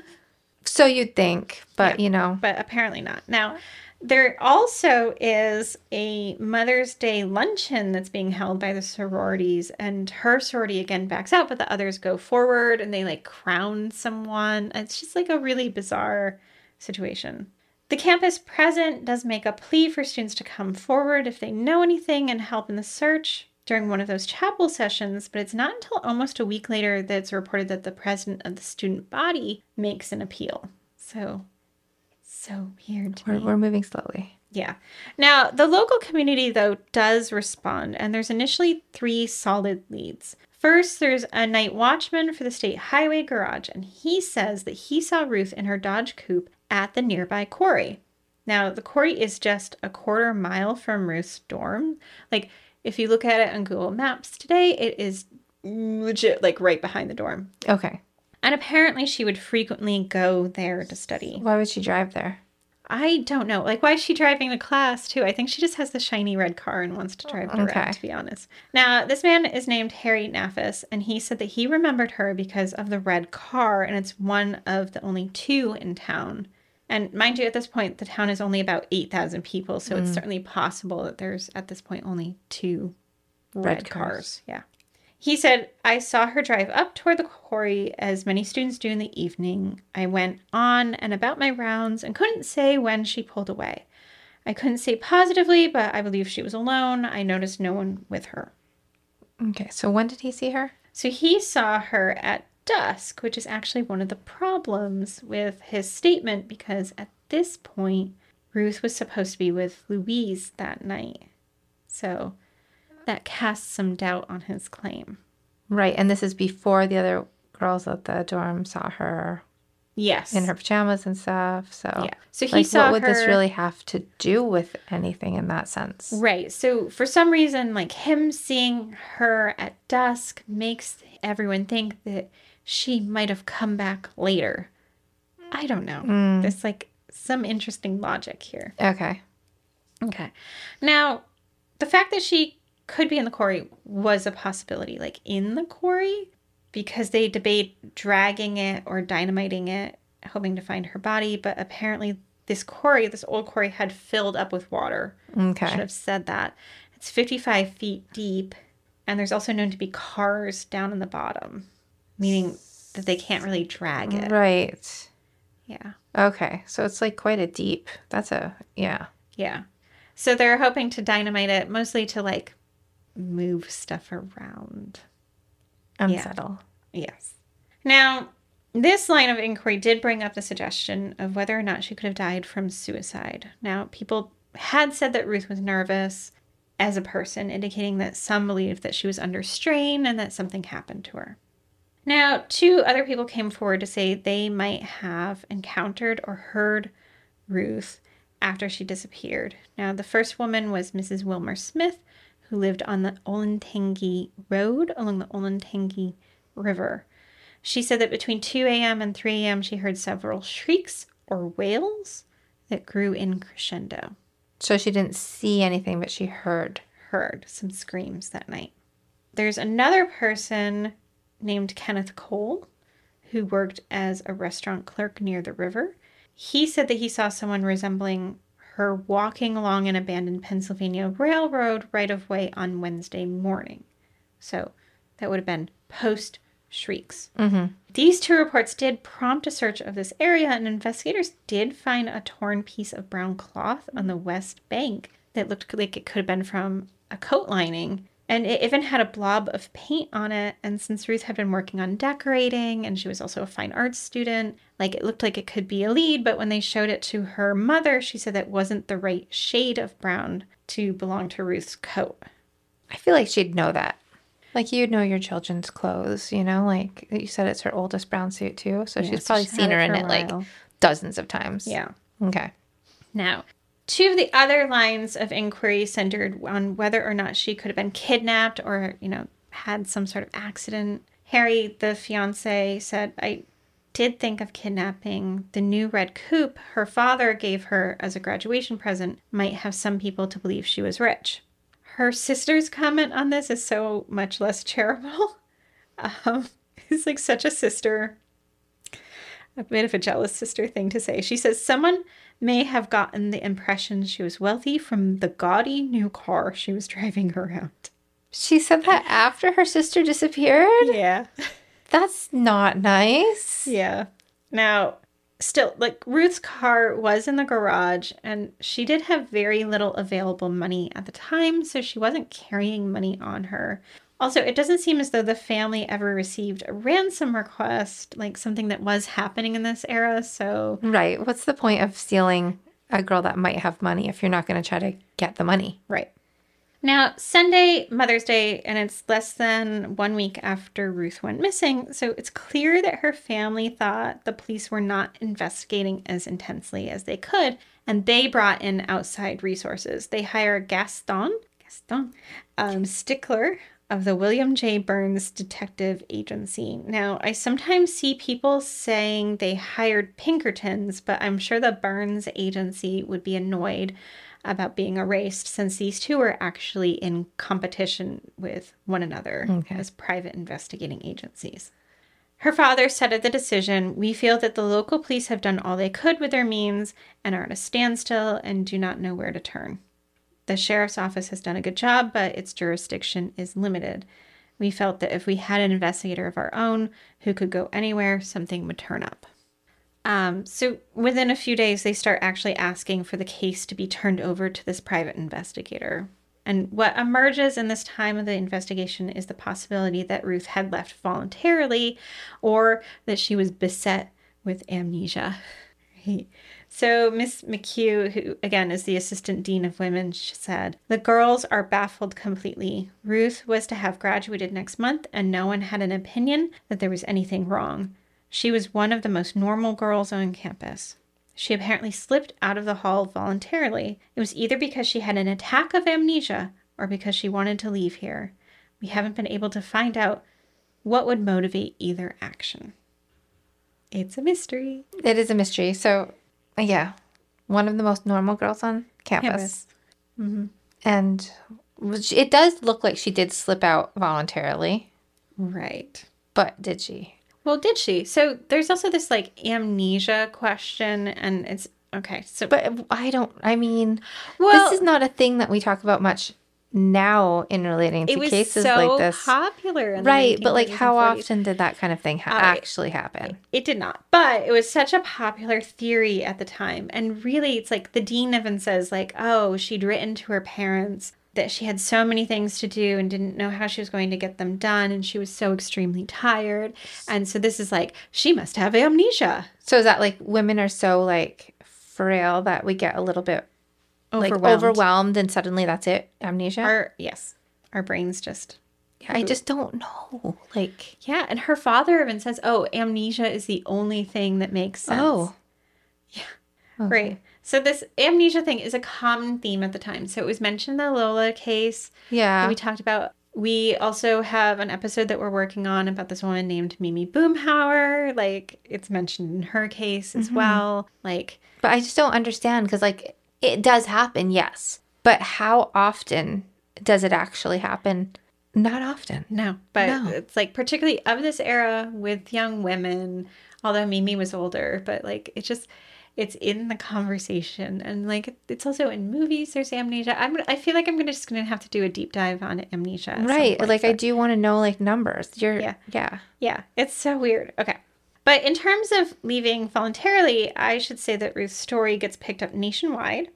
So you'd think, but Yeah. you know. but apparently not. Now, there also is a Mother's Day luncheon that's being held by the sororities, and her sorority again backs out, but the others go forward and they like crown someone. It's just like a really bizarre situation. The campus president does make a plea for students to come forward if they know anything and help in the search during one of those chapel sessions, but it's not until almost a week later that it's reported that the president of the student body makes an appeal. So, so weird to We're, me. we're moving slowly. Yeah. Now, the local community, though, does respond, and there's initially three solid leads. First, there's a night watchman for the state highway garage, and he says that he saw Ruth in her Dodge Coupe at the nearby quarry. Now, the quarry is just a quarter mile from Ruth's dorm. Like, if you look at it on Google Maps today, it is legit, like, right behind the dorm. Okay. And apparently she would frequently go there to study. Why would she drive there? I don't know. Like, why is she driving to class, too? I think she just has the shiny red car and wants to drive direct, Okay. to be honest. Now, this man is named Harry Nafis, and he said that he remembered her because of the red car, and it's one of the only two in town. And mind you, at this point, the town is only about eight thousand people, so it's certainly possible that there's, at this point, only two red, Red cars. cars. Yeah. He said, I saw her drive up toward the quarry as many students do in the evening. I went on and about my rounds and couldn't say when she pulled away. I couldn't say positively, but I believe she was alone. I noticed no one with her. Okay. So when did he see her? So he saw her at dusk, which is actually one of the problems with his statement because at this point, Ruth was supposed to be with Louise that night. So that casts some doubt on his claim. Right. And this is before the other girls at the dorm saw her Yes. in her pajamas and stuff. So, Yeah. So he like, saw what would this her- really have to do with anything in that sense? Right. So for some reason, like him seeing her at dusk makes everyone think that she might have come back later. I don't know. Mm. There's like some interesting logic here. Okay. Okay. Now, the fact that she could be in the quarry was a possibility, like in the quarry, because they debate dragging it or dynamiting it, hoping to find her body. But apparently this quarry, this old quarry, had filled up with water. I should Okay. have said that. It's fifty-five feet deep, and there's also known to be cars down in the bottom, meaning that they can't really drag it. Right. Yeah. Okay. So it's like quite a deep. That's a, yeah. Yeah. So they're hoping to dynamite it, mostly to like move stuff around. Unsettle. Yes. Now, this line of inquiry did bring up the suggestion of whether or not she could have died from suicide. Now, people had said that Ruth was nervous as a person, indicating that some believed that she was under strain and that something happened to her. Now, two other people came forward to say they might have encountered or heard Ruth after she disappeared. Now, the first woman was Missus Wilmer Smith, who lived on the Olentangy Road along the Olentangy River. She said that between two a.m. and three a.m. she heard several shrieks or wails that grew in crescendo. So she didn't see anything, but she heard. Heard some screams that night. There's another person named Kenneth Cole who worked as a restaurant clerk near the river. He said that he saw someone resembling her walking along an abandoned Pennsylvania Railroad right-of-way on Wednesday morning. So that would have been post-shrieks. Mm-hmm. These two reports did prompt a search of this area, and investigators did find a torn piece of brown cloth on the west bank that looked like it could have been from a coat lining. And it even had a blob of paint on it. And since Ruth had been working on decorating and she was also a fine arts student, like it looked like it could be a lead. But when they showed it to her mother, she said that wasn't the right shade of brown to belong to Ruth's coat. I feel like she'd know that. Like you'd know your children's clothes, you know? Like you said it's her oldest brown suit too. So Yeah, she's so probably she's seen had her it in for a it like while. dozens of times. Yeah. Okay. Now, two of the other lines of inquiry centered on whether or not she could have been kidnapped or, you know, had some sort of accident. Harry, the fiance, said, I did think of kidnapping. The new red coupe her father gave her as a graduation present might have some people to believe she was rich. Her sister's comment on this is so much less charitable. Um, it's like such a sister, a bit of a jealous sister thing to say. She says, someone may have gotten the impression she was wealthy from the gaudy new car she was driving around. She said that after her sister disappeared? Yeah. That's not nice. Yeah. Now, still, like, Ruth's car was in the garage, and she did have very little available money at the time, so she wasn't carrying money on her. Also, it doesn't seem as though the family ever received a ransom request, like something that was happening in this era, so... Right. What's the point of stealing a girl that might have money if you're not going to try to get the money? Right. Now, Sunday, Mother's Day, and it's less than one week after Ruth went missing, so it's clear that her family thought the police were not investigating as intensely as they could, and they brought in outside resources. They hired Gaston, Gaston um, Stickler, of the William J. Burns Detective Agency. Now, I sometimes see people saying they hired Pinkertons, but I'm sure the Burns Agency would be annoyed about being erased since these two were actually in competition with one another Okay. as private investigating agencies. Her father said of the decision, we feel that the local police have done all they could with their means and are at a standstill and do not know where to turn. The sheriff's office has done a good job, but its jurisdiction is limited. We felt that if we had an investigator of our own who could go anywhere, something would turn up. Um, so within a few days, they start actually asking for the case to be turned over to this private investigator. And what emerges in this time of the investigation is the possibility that Ruth had left voluntarily or that she was beset with amnesia. Right? So Miss McHugh, who again is the assistant dean of women, she said, the girls are baffled completely. Ruth was to have graduated next month and no one had an opinion that there was anything wrong. She was one of the most normal girls on campus. She apparently slipped out of the hall voluntarily. It was either because she had an attack of amnesia or because she wanted to leave here. We haven't been able to find out what would motivate either action. It's a mystery. It is a mystery. So, yeah, one of the most normal girls on campus. Campus. Mm-hmm. And it does look like she did slip out voluntarily. Right. But did she? Well, did she? So there's also this like amnesia question, and it's okay. So, But I don't, I mean, well, this is not a thing that we talk about much now in relating to it was cases so like this. popular, in the Right, but like nineteen thirties how and forties. often did that kind of thing ha- Oh, it- actually happen? It did not, but it was such a popular theory at the time. And really, it's like the dean even says like, oh, she'd written to her parents that she had so many things to do and didn't know how she was going to get them done. And she was so extremely tired. And so this is like, she must have amnesia. So is that like women are so like frail that we get a little bit like Overwhelmed. overwhelmed and suddenly that's it? Amnesia? Our, yes, our brains just... I just don't know. Like, Yeah, and her father even says, oh, amnesia is the only thing that makes sense. oh. Right. So this amnesia thing is a common theme at the time. So it was mentioned in the Lola case. Yeah. That we talked about. We also have an episode that we're working on about this woman named Mimi Boomhauer. Like, it's mentioned in her case as mm-hmm. well. Like, but I just don't understand because, like, it does happen, yes. But how often does it actually happen? Not often. No. But no. It's, like, particularly of this era with young women, although Mimi was older. But, like, it just... It's in the conversation, and like it's also in movies. There's amnesia. I'm. I feel like I'm gonna just gonna have to do a deep dive on amnesia. Right. Point, like but... I do want to know like numbers. You're. Yeah. Yeah. Yeah. It's so weird. Okay. But in terms of leaving voluntarily, I should say that Ruth's story gets picked up nationwide,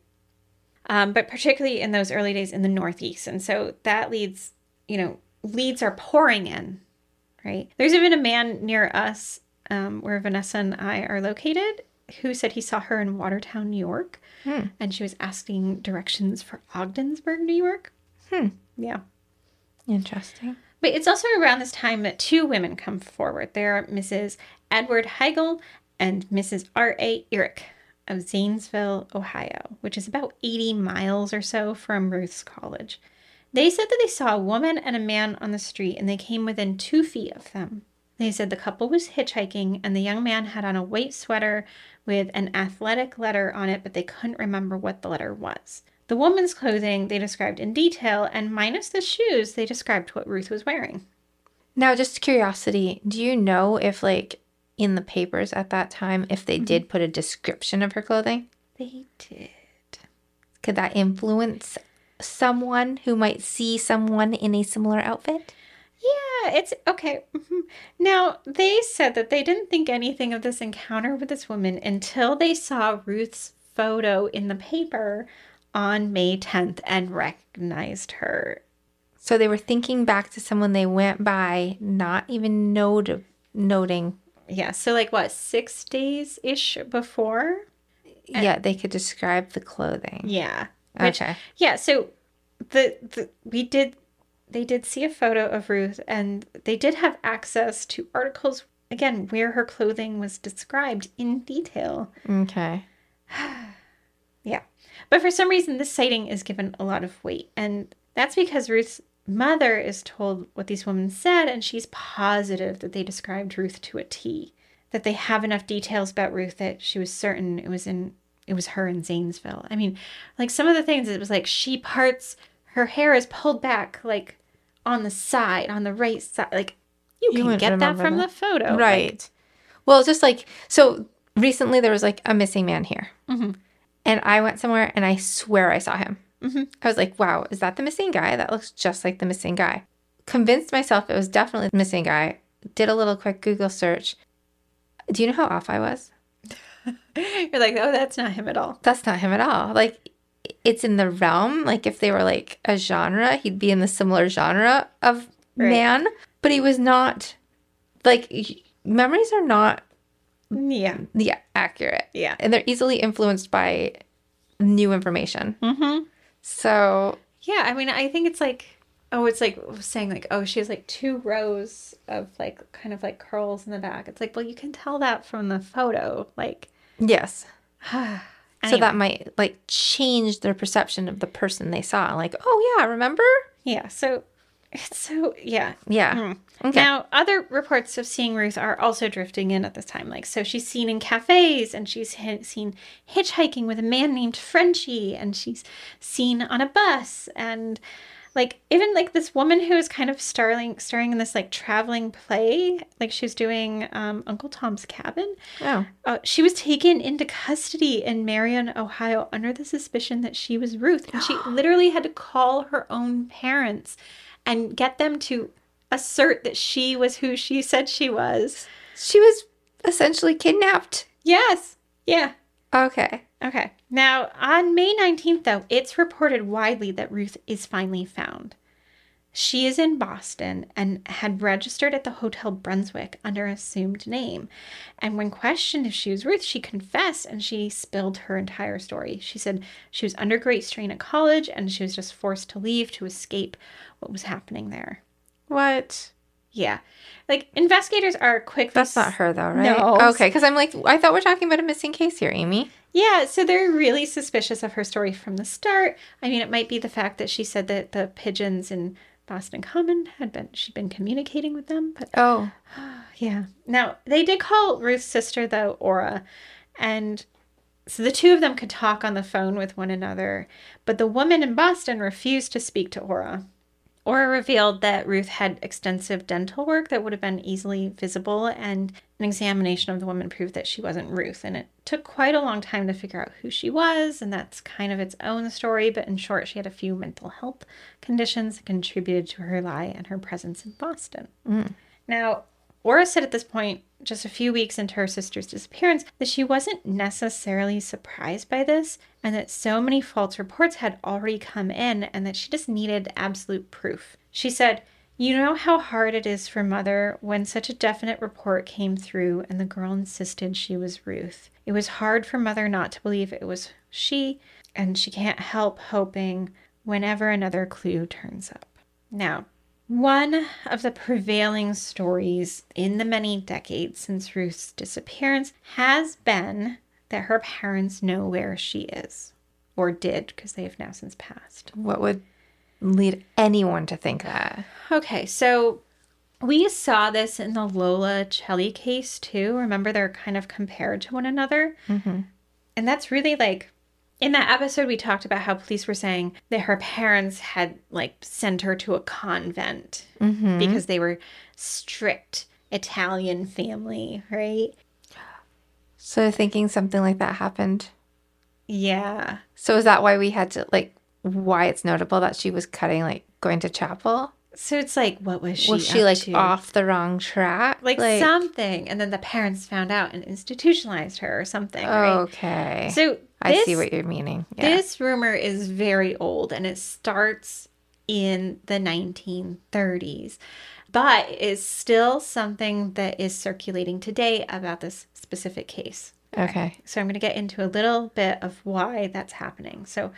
um, but particularly in those early days in the Northeast, and so that leads, you know, leads are pouring in. Right. There's even a man near us, um, where Vanessa and I are located, who said he saw her in Watertown, New York, hmm. and she was asking directions for Ogdensburg, New York. Hmm. Yeah. Interesting. But it's also around this time that two women come forward. They're Missus Edward Heigl and Missus R A Eric of Zanesville, Ohio, which is about eighty miles or so from Ruth's college. They said that they saw a woman and a man on the street, and they came within two feet of them. They said the couple was hitchhiking, and the young man had on a white sweater with an athletic letter on it, but they couldn't remember what the letter was. The woman's clothing they described in detail, and minus the shoes, they described what Ruth was wearing. Now, just curiosity, do you know if, like, in the papers at that time, if they mm-hmm. did put a description of her clothing? They did. Could that influence someone who might see someone in a similar outfit? Yeah, it's okay. Mm-hmm. Now, they said that they didn't think anything of this encounter with this woman until they saw Ruth's photo in the paper on May tenth and recognized her. So they were thinking back to someone they went by, not even note- noting. Yeah, so like what, six days-ish before? Yeah, they could describe the clothing. Yeah. Which, okay. Yeah, so the, the we did... They did see a photo of Ruth, and they did have access to articles, again, where her clothing was described in detail. Okay. Yeah. But for some reason, this sighting is given a lot of weight. And that's because Ruth's mother is told what these women said, and she's positive that they described Ruth to a T. That they have enough details about Ruth that she was certain it was in it was her in Zanesville. I mean, like some of the things, it was like she parts, her hair is pulled back, like, on the side, on the right side. Like, you, you can get that from that. the photo. Right. Like, well, just like, so recently there was like a missing man here. Mm-hmm. And I went somewhere and I swear I saw him. Mm-hmm. I was like, wow, is that the missing guy? That looks just like the missing guy. Convinced myself it was definitely the missing guy. Did a little quick Google search. Do you know how off I was? You're like, oh, that's not him at all. That's not him at all. Like, it's in the realm. Like, if they were like a genre, he'd be in the similar genre of right. man. But he was not, like, memories are not yeah yeah accurate. Yeah. And they're easily influenced by new information. Mm-hmm. So. Yeah, I mean, I think it's like, oh, it's like saying like, oh, she has like two rows of like kind of like curls in the back. It's like, well, you can tell that from the photo. Like. Yes. Anyway. So that might, like, change their perception of the person they saw. Like, oh, yeah, remember? Yeah, so, it's so, yeah. Yeah. Mm. Okay. Now, other reports of seeing Ruth are also drifting in at this time. Like, so she's seen in cafes, and she's h- seen hitchhiking with a man named Frenchie, and she's seen on a bus, and... Like, even, like, this woman who is kind of starring, starring in this, like, traveling play, like, she was doing um, Uncle Tom's Cabin. Oh. Uh, she was taken into custody in Marion, Ohio, under the suspicion that she was Ruth. And she literally had to call her own parents and get them to assert that she was who she said she was. She was essentially kidnapped. Yes. Yeah. Okay. Okay. Now, on May nineteenth, though, it's reported widely that Ruth is finally found. She is in Boston and had registered at the Hotel Brunswick under an assumed name. And when questioned if she was Ruth, she confessed and she spilled her entire story. She said she was under great strain at college and she was just forced to leave to escape what was happening there. What? Yeah. Like, investigators are quick. That's not her, though, right? No. Okay, because I'm like, I thought we're talking about a missing case here, Amy. Yeah, so they're really suspicious of her story from the start. I mean, it might be the fact that she said that the pigeons in Boston Common had been, she'd been communicating with them. But Oh. yeah. Now, they did call Ruth's sister, though, Ora, and so the two of them could talk on the phone with one another, but the woman in Boston refused to speak to Ora. Ora revealed that Ruth had extensive dental work that would have been easily visible, and an examination of the woman proved that she wasn't Ruth. And it took quite a long time to figure out who she was, and that's kind of its own story. But in short, she had a few mental health conditions that contributed to her lie and her presence in Boston. Mm. Now, Ora said at this point, just a few weeks into her sister's disappearance, that she wasn't necessarily surprised by this, and that so many false reports had already come in, and that she just needed absolute proof. She said, "You know how hard it is for Mother when such a definite report came through and the girl insisted she was Ruth. It was hard for Mother not to believe it was she, and she can't help hoping whenever another clue turns up." Now, one of the prevailing stories in the many decades since Ruth's disappearance has been that her parents know where she is, or did, because they have now since passed. What would lead anyone to think that? Okay, so we saw this in the Lola Chelly case too. Remember, they're kind of compared to one another. Mm-hmm. And that's really like, in that episode, we talked about how police were saying that her parents had like sent her to a convent Mm-hmm. because they were strict Italian family, right? So thinking something like that happened. Yeah. So is that why we had to, like, why it's notable that she was cutting, like, going to chapel? So it's like, what was she Was she, up like, to? off the wrong track? Like, something. And then the parents found out and institutionalized her or something, right? Okay. So I this, see what you're meaning. Yeah. This rumor is very old, and it starts in the nineteen thirties, but is still something that is circulating today about this specific case. Okay. So I'm going to get into a little bit of why that's happening. So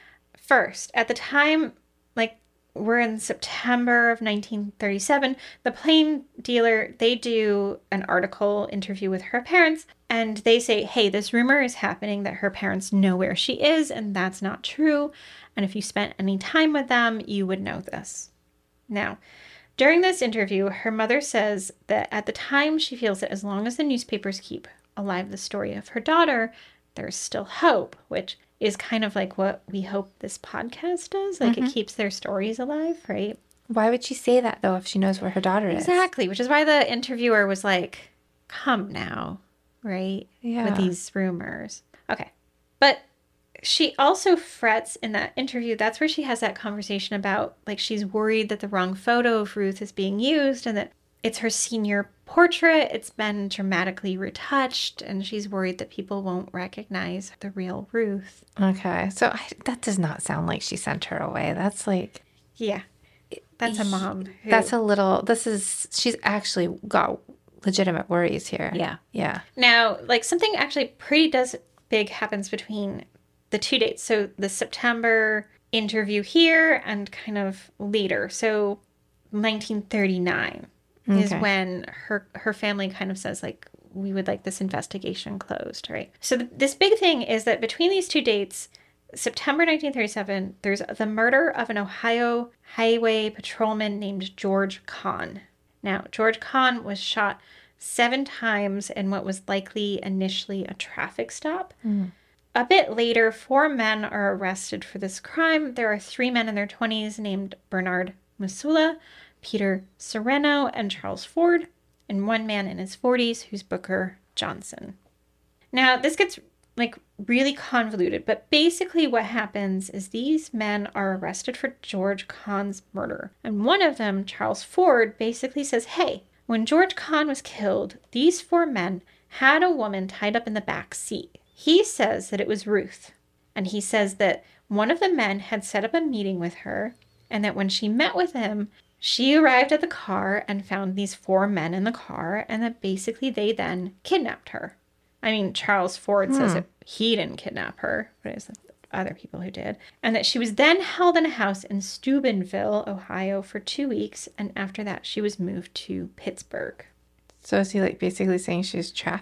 first, at the time, like, we're in September of nineteen thirty-seven, the Plain Dealer, they do an article interview with her parents, and they say, hey, this rumor is happening that her parents know where she is, and that's not true. And if you spent any time with them, you would know this. Now, during this interview, her mother says that at the time she feels that as long as the newspapers keep alive the story of her daughter, there's still hope, which is kind of like what we hope this podcast does. Like, mm-hmm. It keeps their stories alive, right? Why would she say that, though, if she knows where her daughter is? Exactly, which is why the interviewer was like, come now, right? Yeah. With these rumors. Okay. But she also frets in that interview. That's where she has that conversation about, like, she's worried that the wrong photo of Ruth is being used and that it's her senior portrait. It's been dramatically retouched, and she's worried that people won't recognize the real Ruth. Okay. So I, that does not sound like she sent her away. That's like... Yeah. That's a mom. Who, that's a little... This is... She's actually got legitimate worries here. Yeah. Yeah. Now, like, something actually pretty does big happens between the two dates. So the September interview here and kind of later. So nineteen thirty-nine okay. is when her her family kind of says, like, we would like this investigation closed, right? So th- this big thing is that between these two dates, September nineteen thirty-seven, there's the murder of an Ohio highway patrolman named George Kahn. Now, George Kahn was shot seven times in what was likely initially a traffic stop. Mm. A bit later, four men are arrested for this crime. There are three men in their twenties named Bernard Masula, Peter Sereno, and Charles Ford, and one man in his forties who's Booker Johnson. Now, this gets, like, really convoluted, but basically what happens is these men are arrested for George Kahn's murder. And one of them, Charles Ford, basically says, hey, when George Kahn was killed, these four men had a woman tied up in the back seat. He says that it was Ruth, and he says that one of the men had set up a meeting with her, and that when she met with him, she arrived at the car and found these four men in the car, and that basically they then kidnapped her. I mean, Charles Ford hmm. says that he didn't kidnap her, but it was other people who did. And that she was then held in a house in Steubenville, Ohio for two weeks, and after that she was moved to Pittsburgh. So is he, like, basically saying she's trafficked?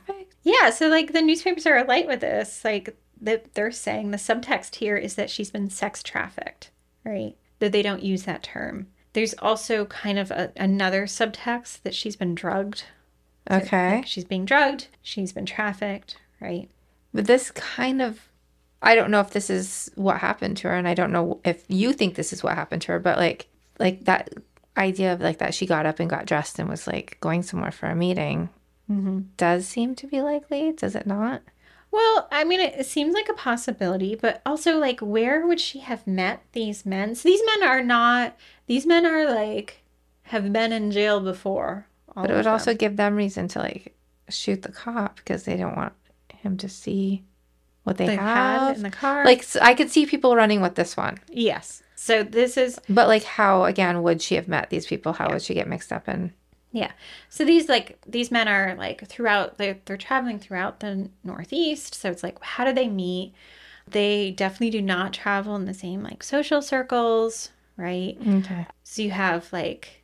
Yeah, so, like, the newspapers are alight with this. Like, they're saying the subtext here is that she's been sex trafficked, right? That they don't use that term. There's also kind of a, another subtext that she's been drugged. Okay. Like, she's being drugged. She's been trafficked, right? But this kind of, I don't know if this is what happened to her, and I don't know if you think this is what happened to her, but, like, like that idea of, like, that she got up and got dressed and was, like, going somewhere for a meeting mm-hmm. does seem to be likely, does it not? Well, I mean, it, it seems like a possibility, but also, like, where would she have met these men? So these men are not, these men are, like, have been in jail before. But it would also give them reason to, like, shoot the cop because they don't want him to see what they, they have had in the car. Like, so I could see people running with this one. Yes. So this is... But, like, how, again, would she have met these people? How yeah. would she get mixed up in... Yeah. So these, like, these men are, like, throughout, they're, they're traveling throughout the Northeast. So it's like, how do they meet? They definitely do not travel in the same, like, social circles, right? Okay. So you have, like,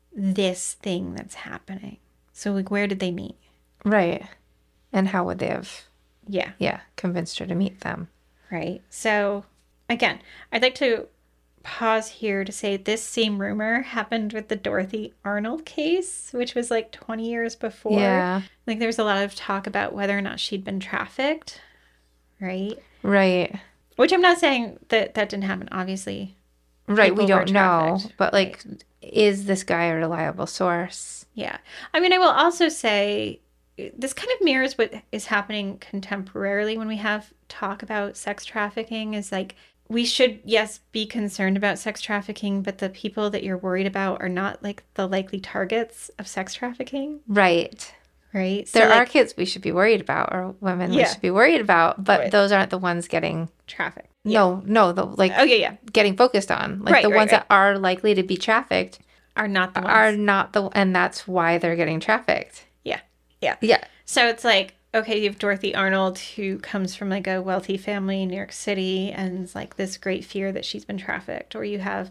this thing that's happening. So, like, where did they meet? Right. And how would they have... Yeah. Yeah, convinced her to meet them. Right. So, again, I'd like to pause here to say this same rumor happened with the Dorothy Arnold case, which was like twenty years before. Yeah. Like, there was a lot of talk about whether or not she'd been trafficked. Right? Right. Which I'm not saying that that didn't happen, obviously. Right, we don't know. Trafficked. But, like, right. Is this guy a reliable source? Yeah. I mean, I will also say... this kind of mirrors what is happening contemporarily when we have talk about sex trafficking is like, we should, yes, be concerned about sex trafficking, but the people that you're worried about are not like the likely targets of sex trafficking. Right. Right. So there like, are kids we should be worried about or women yeah. we should be worried about, but right. those aren't the ones getting trafficked. No, yeah. no, the like oh, yeah, yeah. getting focused on. Like right, the right, ones right. that are likely to be trafficked are not the ones. Are not the and that's why they're getting trafficked. Yeah. Yeah. Yeah. So it's like, okay, you have Dorothy Arnold, who comes from like a wealthy family in New York City, and it's like this great fear that she's been trafficked. Or you have,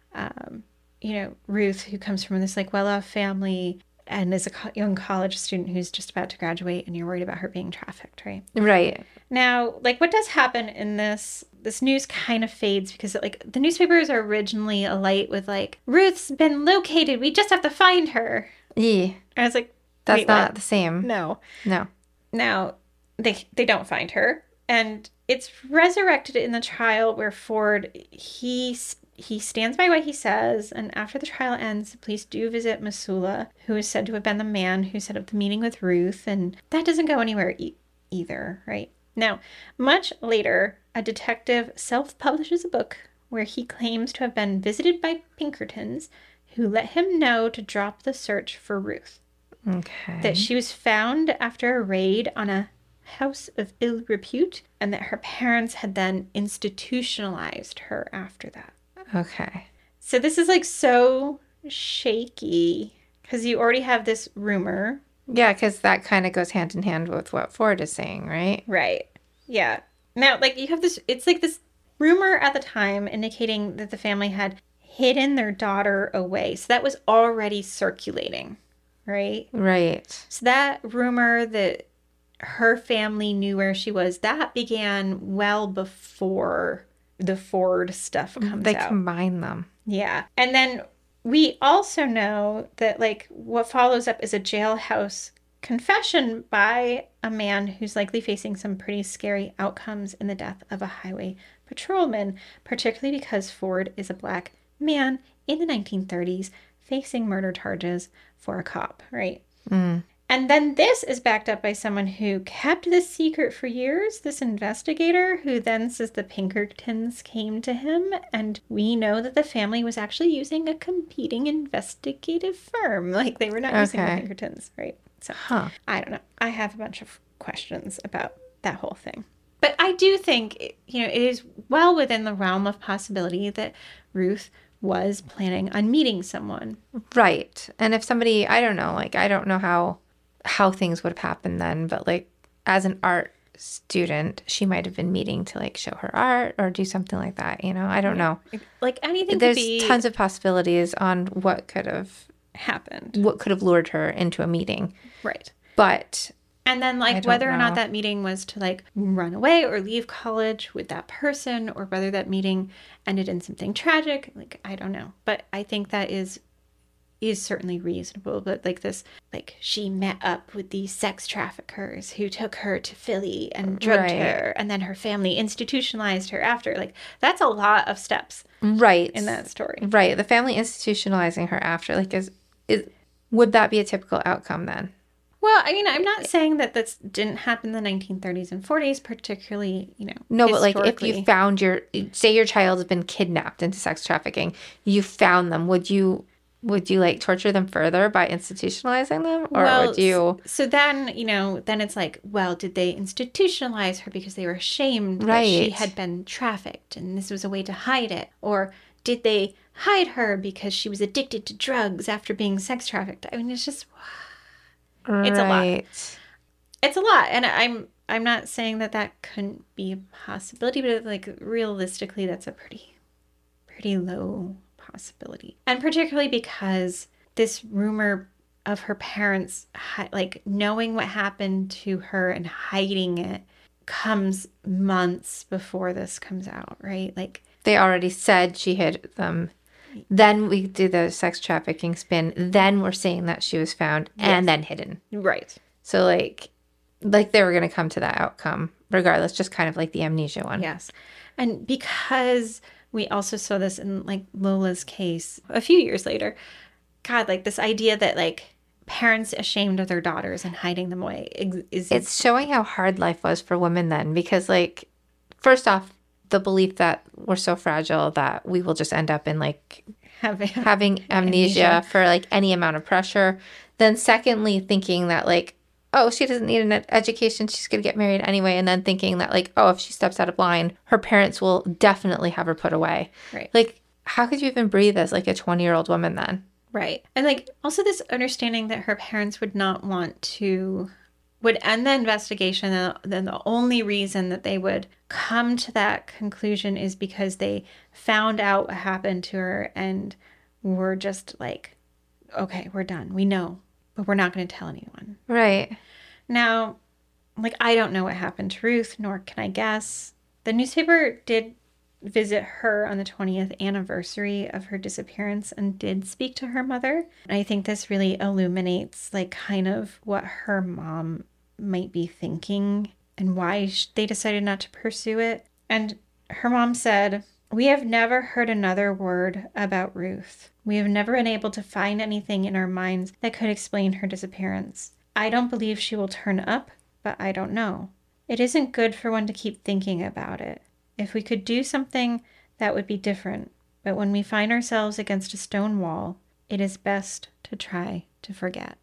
um, you know, Ruth, who comes from this like well-off family and is a co- young college student who's just about to graduate, and you're worried about her being trafficked, right? Right. Now, like, what does happen in this? This news kind of fades because, like, the newspapers are originally alight with like, Ruth's been located. We just have to find her. Yeah. And I was like, that's wait, not what? the same. No. No. Now, they they don't find her, and it's resurrected in the trial where Ford, he he stands by what he says, and after the trial ends, the police do visit Missoula, who is said to have been the man who set up the meeting with Ruth, and that doesn't go anywhere e- either, right? Now, much later, a detective self-publishes a book where he claims to have been visited by Pinkertons, who let him know to drop the search for Ruth. Okay. That she was found after a raid on a house of ill repute, and that her parents had then institutionalized her after that. Okay. So this is like so shaky because you already have this rumor. Yeah, because that kind of goes hand in hand with what Ford is saying, right? Right. Yeah. Now, like, you have this, it's like this rumor at the time indicating that the family had hidden their daughter away. So that was already circulating. Right? Right. So that rumor that her family knew where she was, that began well before the Ford stuff comes they out. They combine them. Yeah. And then we also know that, like, what follows up is a jailhouse confession by a man who's likely facing some pretty scary outcomes in the death of a highway patrolman, particularly because Ford is a black man in the nineteen thirties facing murder charges for a cop, right? Mm. And then this is backed up by someone who kept this secret for years, this investigator, who then says the Pinkertons came to him, and we know that the family was actually using a competing investigative firm. Like, they were not okay. using the Pinkertons, right? So, huh. I don't know. I have a bunch of questions about that whole thing. But I do think, you know, it is well within the realm of possibility that Ruth was planning on meeting someone. Right. And if somebody, I don't know, like, I don't know how how things would have happened then, but, like, as an art student, she might have been meeting to, like, show her art or do something like that, you know? I don't know. Like, anything There's could be... tons of possibilities on what could have happened. What could have lured her into a meeting. Right. But And then, like, whether or not that meeting was to, like, run away or leave college with that person, or whether that meeting ended in something tragic, like, I don't know. But I think that is is certainly reasonable. But, like, this, like, she met up with these sex traffickers who took her to Philly and drugged right. her, and then her family institutionalized her after. Like, that's a lot of steps. Right. In that story. Right. The family institutionalizing her after, like, is, is would that be a typical outcome then? Well, I mean, I'm not saying that this didn't happen in the nineteen thirties and forties, particularly, you know, No, but, like, if you found your, say your child has been kidnapped into sex trafficking, you found them, would you, would you, like, torture them further by institutionalizing them? Or well, would you? So then, you know, then it's like, well, did they institutionalize her because they were ashamed right. that she had been trafficked and this was a way to hide it? Or did they hide her because she was addicted to drugs after being sex trafficked? I mean, it's just... It's right. a lot. It's a lot. And I'm I'm not saying that that couldn't be a possibility, but, like, realistically, that's a pretty, pretty low possibility. And particularly because this rumor of her parents, like, knowing what happened to her and hiding it comes months before this comes out, right? Like, they already said she hid them. Then we do the sex trafficking spin. Then we're saying that she was found yes. and then hidden. Right. So, like, like they were going to come to that outcome regardless, just kind of like the amnesia one. Yes. And because we also saw this in, like, Lola's case a few years later, God, like, this idea that, like, parents ashamed of their daughters and hiding them away is... It's showing how hard life was for women then, because, like, first off, the belief that we're so fragile that we will just end up in, like, having, having amnesia, amnesia for, like, any amount of pressure. Then secondly, thinking that, like, oh, she doesn't need an education, she's going to get married anyway. And then thinking that, like, oh, if she steps out of line, her parents will definitely have her put away. Right. Like, how could you even breathe as, like, a twenty-year-old woman then? Right. And, like, also this understanding that her parents would not want to... would end the investigation, and then the only reason that they would come to that conclusion is because they found out what happened to her and were just like, okay, we're done. We know, but we're not going to tell anyone. Right. Now, like, I don't know what happened to Ruth, nor can I guess. The newspaper did visit her on the twentieth anniversary of her disappearance and did speak to her mother. And I think this really illuminates, like, kind of what her mom might be thinking and why they decided not to pursue it. And her mom said, "We have never heard another word about Ruth. We have never been able to find anything in our minds that could explain her disappearance. I don't believe she will turn up, but I don't know. It isn't good for one to keep thinking about it. If we could do something, that would be different. But when we find ourselves against a stone wall, it is best to try to forget."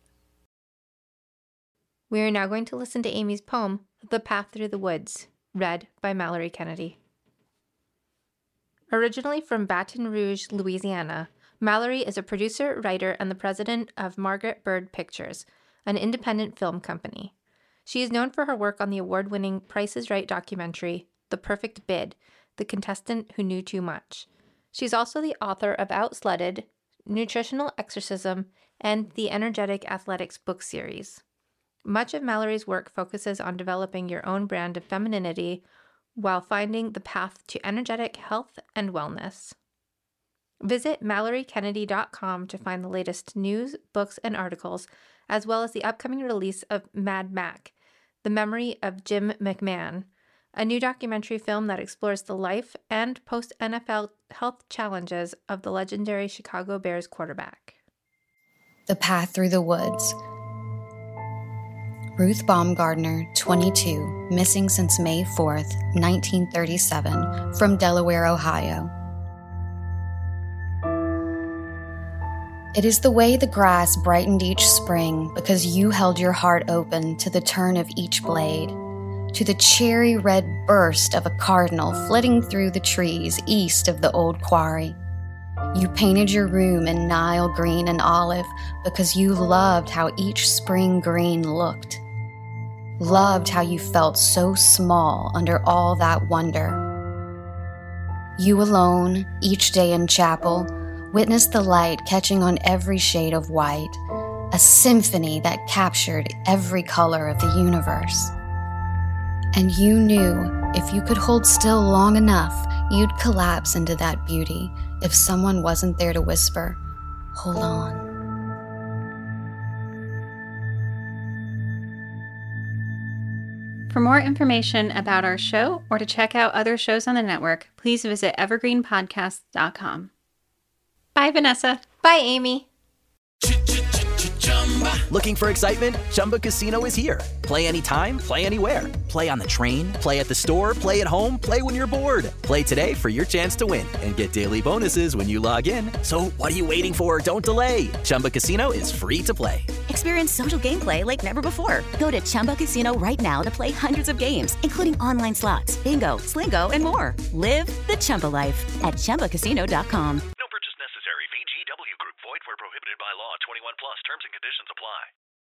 We are now going to listen to Amy's poem, The Path Through the Woods, read by Mallory Kennedy. Originally from Baton Rouge, Louisiana, Mallory is a producer, writer, and the president of Margaret Bird Pictures, an independent film company. She is known for her work on the award-winning Price is Right documentary, The Perfect Bid, The Contestant Who Knew Too Much. She's also the author of Outsledded, Nutritional Exorcism, and the Energetic Athletics book series. Much of Mallory's work focuses on developing your own brand of femininity while finding the path to energetic health and wellness. Visit mallory kennedy dot com to find the latest news, books, and articles, as well as the upcoming release of Mad Mac, The Memory of Jim McMahon, a new documentary film that explores the life and post-N F L health challenges of the legendary Chicago Bears quarterback. The Path Through the Woods. Ruth Baumgardner, twenty-two, missing since May fourth, nineteen thirty-seven, from Delaware, Ohio. It is the way the grass brightened each spring because you held your heart open to the turn of each blade, to the cherry red burst of a cardinal flitting through the trees east of the old quarry. You painted your room in Nile green and olive because you loved how each spring green looked. Loved how you felt so small under all that wonder. You alone, each day in chapel, witnessed the light catching on every shade of white, a symphony that captured every color of the universe. And you knew if you could hold still long enough, you'd collapse into that beauty if someone wasn't there to whisper, "Hold on." For more information about our show or to check out other shows on the network, please visit evergreen podcast dot com. Bye, Vanessa. Bye, Amy. Looking for excitement? Chumba Casino is here. Play anytime, play anywhere. Play on the train, play at the store, play at home, play when you're bored. Play today for your chance to win and get daily bonuses when you log in. So what are you waiting for? Don't delay. Chumba Casino is free to play. Experience social gameplay like never before. Go to Chumba Casino right now to play hundreds of games, including online slots, bingo, Slingo, and more. Live the Chumba life at chumba casino dot com.